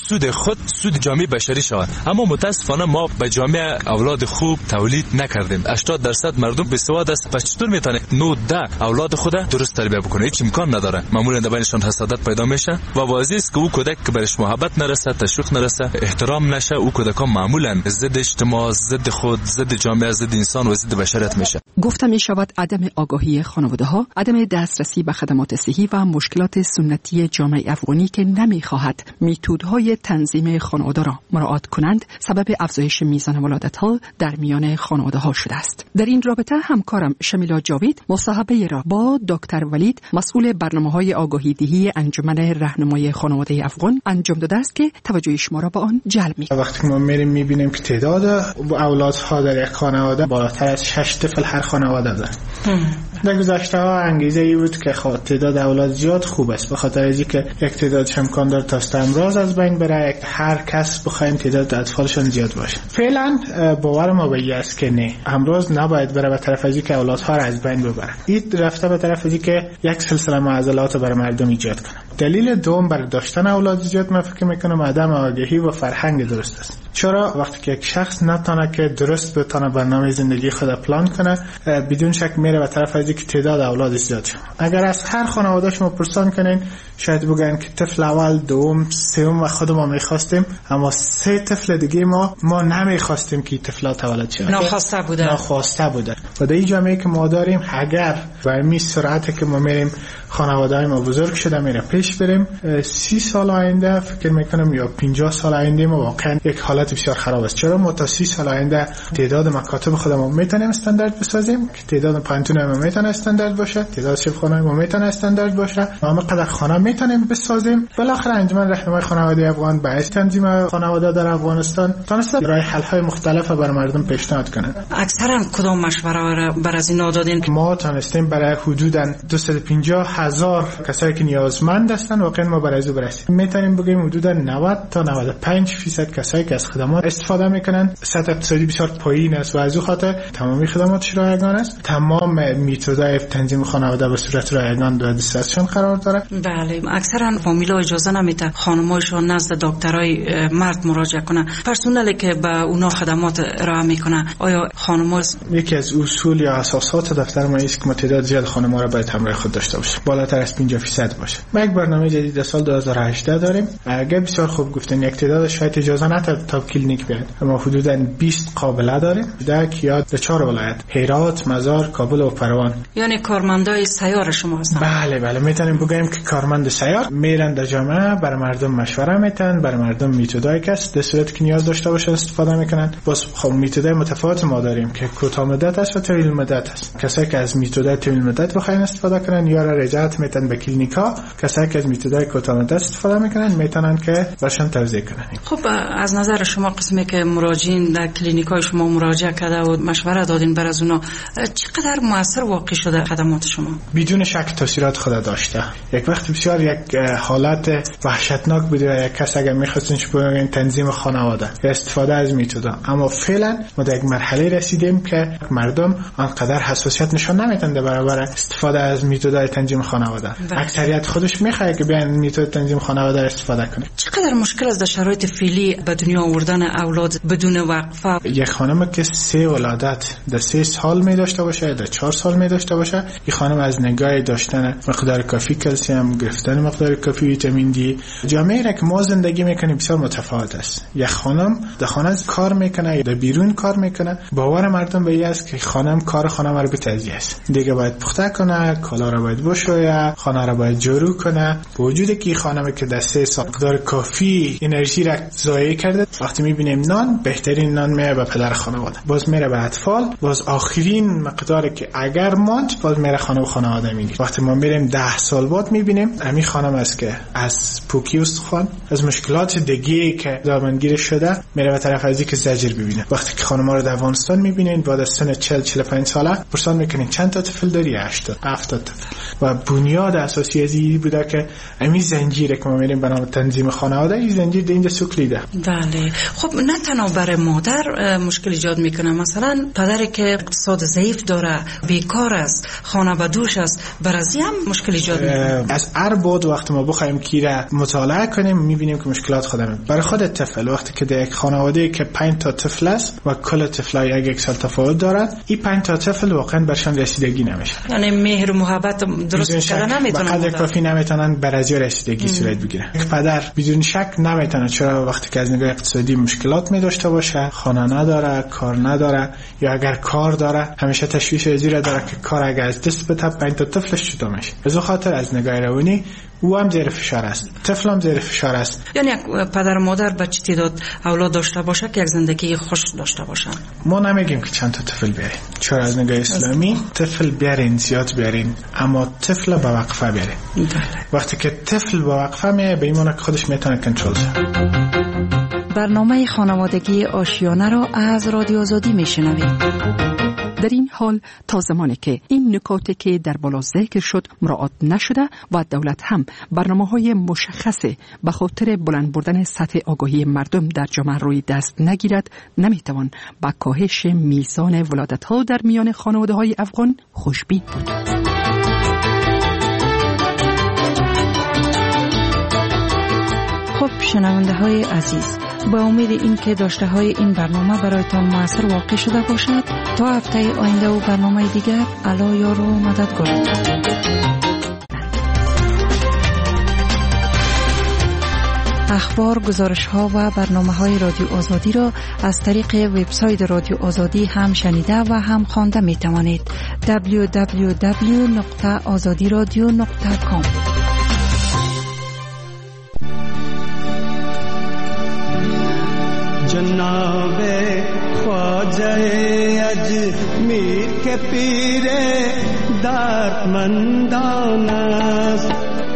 سود خود سود جامعه بشری شود. اما متاسفانه ما به جامعه اولاد خوب تولید نکردیم. هشتاد درصد مردم بیسواد است. پس چطور میتونه نود اولاد خود درست تربیت بکنه؟ هیچ امکان نداره. معمولا در بینشان حسادت پیدا میشه و واضح است که او کودک که برش محبت نرسه، تشویق نرسه، احترام نشه، او کودکان معمولا ضد اجتماع، ضد خود، ضد جامعه، ضد انسان و ضد بشریت میشه. گفته می شود عدم آگاهی خانواده ها، عدم دسترسی به خدمات صحی و مشکلات سنتی جامعه افغانی که نمی خواهد میتودهای تنظیم خانواده را مراعات کنند سبب افزایش میزان ولادت ها در میان خانواده ها شده است. در این رابطه همکارم شمیلا جاوید مصاحبه را با دکتر ولید مسئول برنامه‌های آگاهی دهی انجمن راهنمای خانواده افغان انجام داده است که توجه شما را به آن جلب می کند. وقتی ما میریم میبینیم که تعداد اولادها در یک خانواده بالاتر از شش طفل هر خانواده داره. در گذشته ها انگیزه ای بود که تعداد اولاد زیاد خوب است، به خاطر از اینکه یک تعدادش امکان داره تا امراض از بین بره، هر کس بخوایم تعداد اطفالشون زیاد باشه. فعلا باور ما به این است که نه، امراض نباید بره به طرف از اینکه اولادها را از بین ببره. این رفته به طرف از اینکه یک سلسله معضلات برای مردم ایجاد کنه. دلیل دوم برای داشتن اولاد زیاد من فکر میکنم عدم آگاهی و فرهنگ درست است. چرا وقتی که یک شخص نتونه که درست بتونه برنامه زندگی خود پلان کنه، بدون شک میره به طرف از اینکه تعداد اولاد زیاد شه. اگر از هر خانواده شما پرسان کنین شاید بگن که طفل اول، دوم، سوم و خود ما میخواستیم، اما سه طفل دیگه ما ما نمیخواستیم که طفلا تولد شه. ناخواسته بوده. ناخواسته بوده. و در این جامعه که ما داریم اگر به این سرعت که ما میریم خانواده ما بزرگ شده میره پیش بریم، سی سال آینده فکر میکنم یا پنجاه سال آینده ما واقعا یک حالت بسیار خراب است. چرا ما تا سی سال آینده تعداد مکاتب خودمون میتونیم استاندارد بسازیم که تعداد پانتون ما میتونه استاندارد باشه، تعداد شفاخانه ما میتونه استاندارد باشه، ما قدر خانه میتونیم بسازیم. بالاخره انجمن راهنمای خانواده افغان باعث تنظیم خانواده در افغانستان تونسته راه حل های مختلف برای مردم پیشنهاد کنه. اکثرا کدام مشوره را بر از این دادین؟ ما تونستیم برای حدوداً دویست و پنجاه هزار کسایی که نیازمند هستن واقعا ما برای برسیم. میتونیم بگیم حدود نود تا نود و پنج درصد کسایی که از خدمات استفاده میکنن سطح اقتصادی بسیار پایین است و از اون خاطر تمامی خدماتش رایگان است. تمام میتودهای تنظیم خانواده به صورت رایگان در دسترسشون قرار داره. بله، اکثرا فامیلا اجازه نمیده خانمایشون نزد دکترای مرد مراجعه کنه، پرسنلی که به اونا خدمات ارائه میکنه. آیا خانم‌ها یکی از اصول یا اساسات دفتر ما است که تعداد زیاد خانم‌ها را باید همراه خود داشته باشه، بالاتر از پنجاه درصد باشه. ما یک برنامه جدید در سال دو هزار و هجده داریم. اگر بسیار خوب گفتن یک تعداد شاید اجازه نده تا کلینیک بیاد، اما حدوداً بیست قابله داریم در کیاد در چهار ولایت: هرات، مزار، کابل و پروان. یعنی کارمندای سیار شما هستن؟ بله بله، میتونیم بگیم که کارمند سیار میرن در جامعه برای مردم مشوره میتن، برای مردم میتودای کس در صورتی که نیاز داشته باشه استفاده میکنن. باز خب میتودای متفاوت ما داریم که کوتاه مدت است و طویل مدت است. کسایی که از میتودای طویل مدت بخواین استفاده کنن یا را رجعت میتن به کلینیکا، کسایی که از میتودای کوتاه مدت استفاده میکنن میتونن که برشون توضیح کنن. خب از نظر شما قسمی که مراجعین در کلینیکای شما مراجعه کرده و مشوره دادین بر از اونا، چقدر موثر واقع شده خدمات شما؟ بدون شک تاثیرات خود داشته. یک وقت بسیار یک حالت وحشتناک بوده یک کس اگر می‌خواستین بگین تنظیم خانواده استفاده از میتودا، اما فعلا ما در یک مرحله رسیدیم که مردم آنقدر حساسیت نشان نمیدن در برابر استفاده از میتودای تنظیم خانواده. اکثریت خودش میخواد که بیان میتود تنظیم خانواده استفاده کنه. چقدر مشکل است در شرایط فعلی به دنیا آوردن اولاد بدون وقفه؟ یک خانم که سه ولادت در سه سال می داشته باشه، در چهار سال می داشته باشه، این خانم از نگاه داشتن مقدار کافی کلسیم، گرفتن مقدار کافی ویتامین دی، جامعه را که ما زندگی میکنیم بسیار متفاوت است. یک خانم در خانه کار میکنه یا در بیرون کار میکنه، باور مردم به این است که خانم کار خانه مربوط از است. دیگه باید پخته کنه، کالا را باید بشویه، خانه را باید جارو کنه. با وجود که خانم که در سه سال مقدار کافی انرژی را ضایع کرده، وقتی میبینیم نان، بهترین نان میره به پدر خانواده، باز میره به اطفال، باز آخرین مقداری که اگر ماند باز میره خانه و خانواده میگیره. وقتی ما میریم ده سال بعد میبینیم همین خانم است که از پوکی استخوان، از مشکلات دیگه که دامنگیر شده میره به طرف از اینکه زجر ببینه. وقتی که خانم‌ها رو در افغانستان میبینین بعد از سن چهل چهل و پنج ساله پرسان میکنین چند تا طفل داری؟ هشتاد هفتاد طفل. و بنیاد اساسی از این بوده که که امی زنجیره که ما میریم به نام تنظیم خانواده، این زنجیر در اینجا سکلیده. بله. خب نه تنها برای مادر مشکل ایجاد میکنه، مثلا پدری که اقتصاد ضعیف داره، بیکار است، خانه بدوش است، برازی هم مشکل ایجاد میکنه. از هر بود وقتی ما بخوایم کیره مطالعه کنیم میبینیم که مشکلات خودمه. برای خود طفل وقتی که در یک خانواده که پنج تا طفل است و کل طفلای یک یک سال تفاوت دارد، این پنج تا طفل واقعا برشان رسیدگی نمیشه. یعنی مهر و محبت درست کردن نمیتونن، بقدر کافی نمیتونن برای رسیدگی صورت بگیره. یک پدر بدون شک نمیتونه، چرا وقتی که از نگاه اقتصادی مشکلات می داشته باشه، خانه نداره، کار نداره، یا اگر کار داره همیشه تشویش زیر داره که کار اگر از دست بده پنج تا طفلش چطور میشه. از خاطر از نگاه روانی او هم زیر فشار است، طفل هم زیر فشار است. یعنی پدر و مادر بچه تعداد اولاد داشته باشه که یک زندگی خوش داشته باشن. ما نمیگیم که چند تا طفل بیارین، چرا از نگاه اسلامی طفل بیارین، زیاد بیارین، اما طفل با وقفه بیارین. وقتی که طفل با وقفه میه به ایمانه که خودش میتونه کنترل کنه. برنامه خانوادگی آشیانه را از رادیو آزادی میشنوید. در این حال تا زمانی که این نکاتی که در بالا ذکر شد مراعات نشده و دولت هم برنامه‌های مشخصه به خاطر بلند بردن سطح آگاهی مردم در جامعه روی دست نگیرد، نمیتوان با کاهش میزان ولادت‌ها در میان خانواده‌های افغان خوشبین بود. خب شنونده های عزیز، با امید این که داشته های این برنامه برایتان موثر واقع شده باشد، تا هفته آینده و برنامه دیگر الا یار و مددگار. اخبار، گزارش ها و برنامه های رادیو آزادی را از طریق وبسایت رادیو آزادی هم شنیده و هم خوانده می توانید. دبلیو دبلیو دبلیو نقطه آزادی رادیو نقطه کام. جناب خواجه اجمیر کے پیر دردمندان است،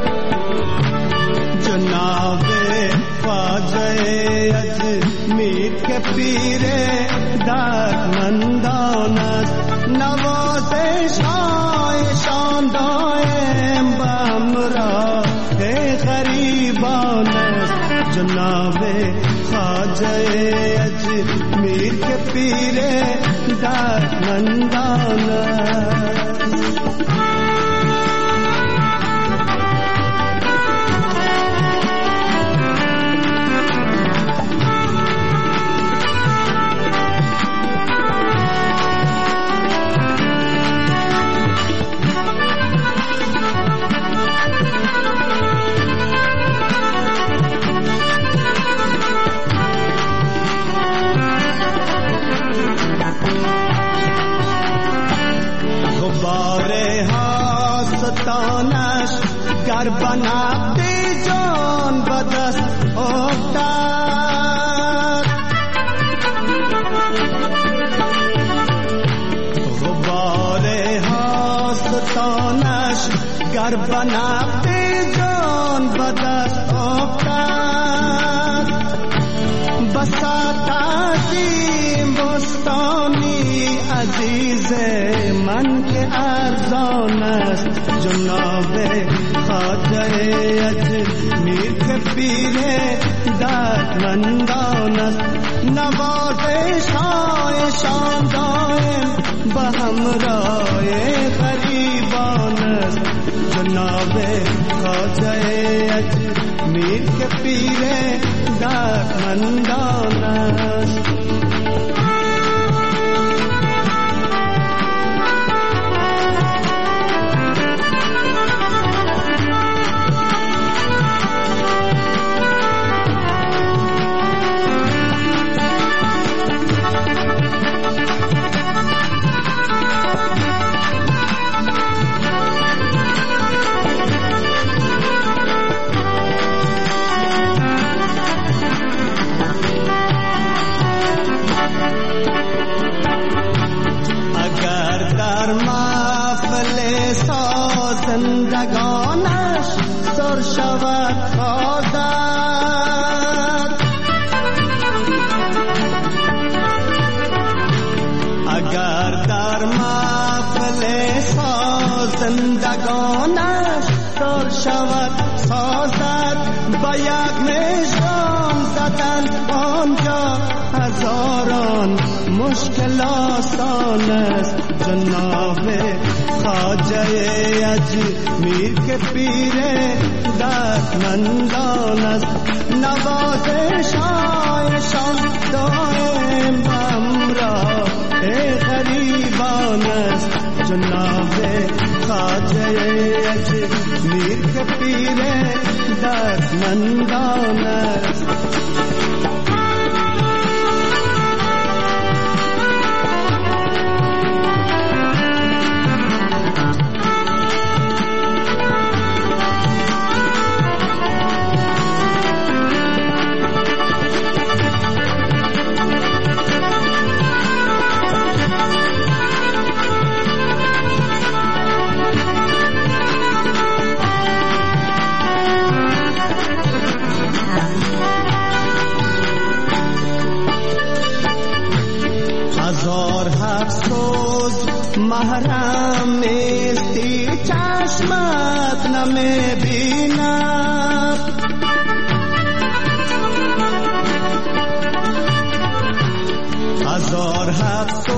جناب خواجه اجمیر کے پیر دردمندان است، نوازش هایشان دائم به همراه غریبان است، جناب خواجه اجمیر کے پیر دردمندان گر بنابی جان بدست افتاد، غبار هاستانش گر بنابی جان بدست افتاد، بساط عظیم بستانی عزیز من که ارزان است، جناب خواجه اجمیر کے پیر دردمندان است، نوازش هایشان دائم به همراه غریبان است، جناب خواجه اجمیر کے پیر دردمندان است. زندگانش سر شود خواهد، اگر در محفل ساز زندگانش سر شود خواست با یک مشام زدن آنجا هزاران مشکل آسان است جناب خواجه اجمیر که پیر دردمندان است نوازش هایشان دائم همراه غریبان است جناب خواجه اجمیر که پیر دردمندان است محرم نیستی چشمت نمیبینم هزار هفت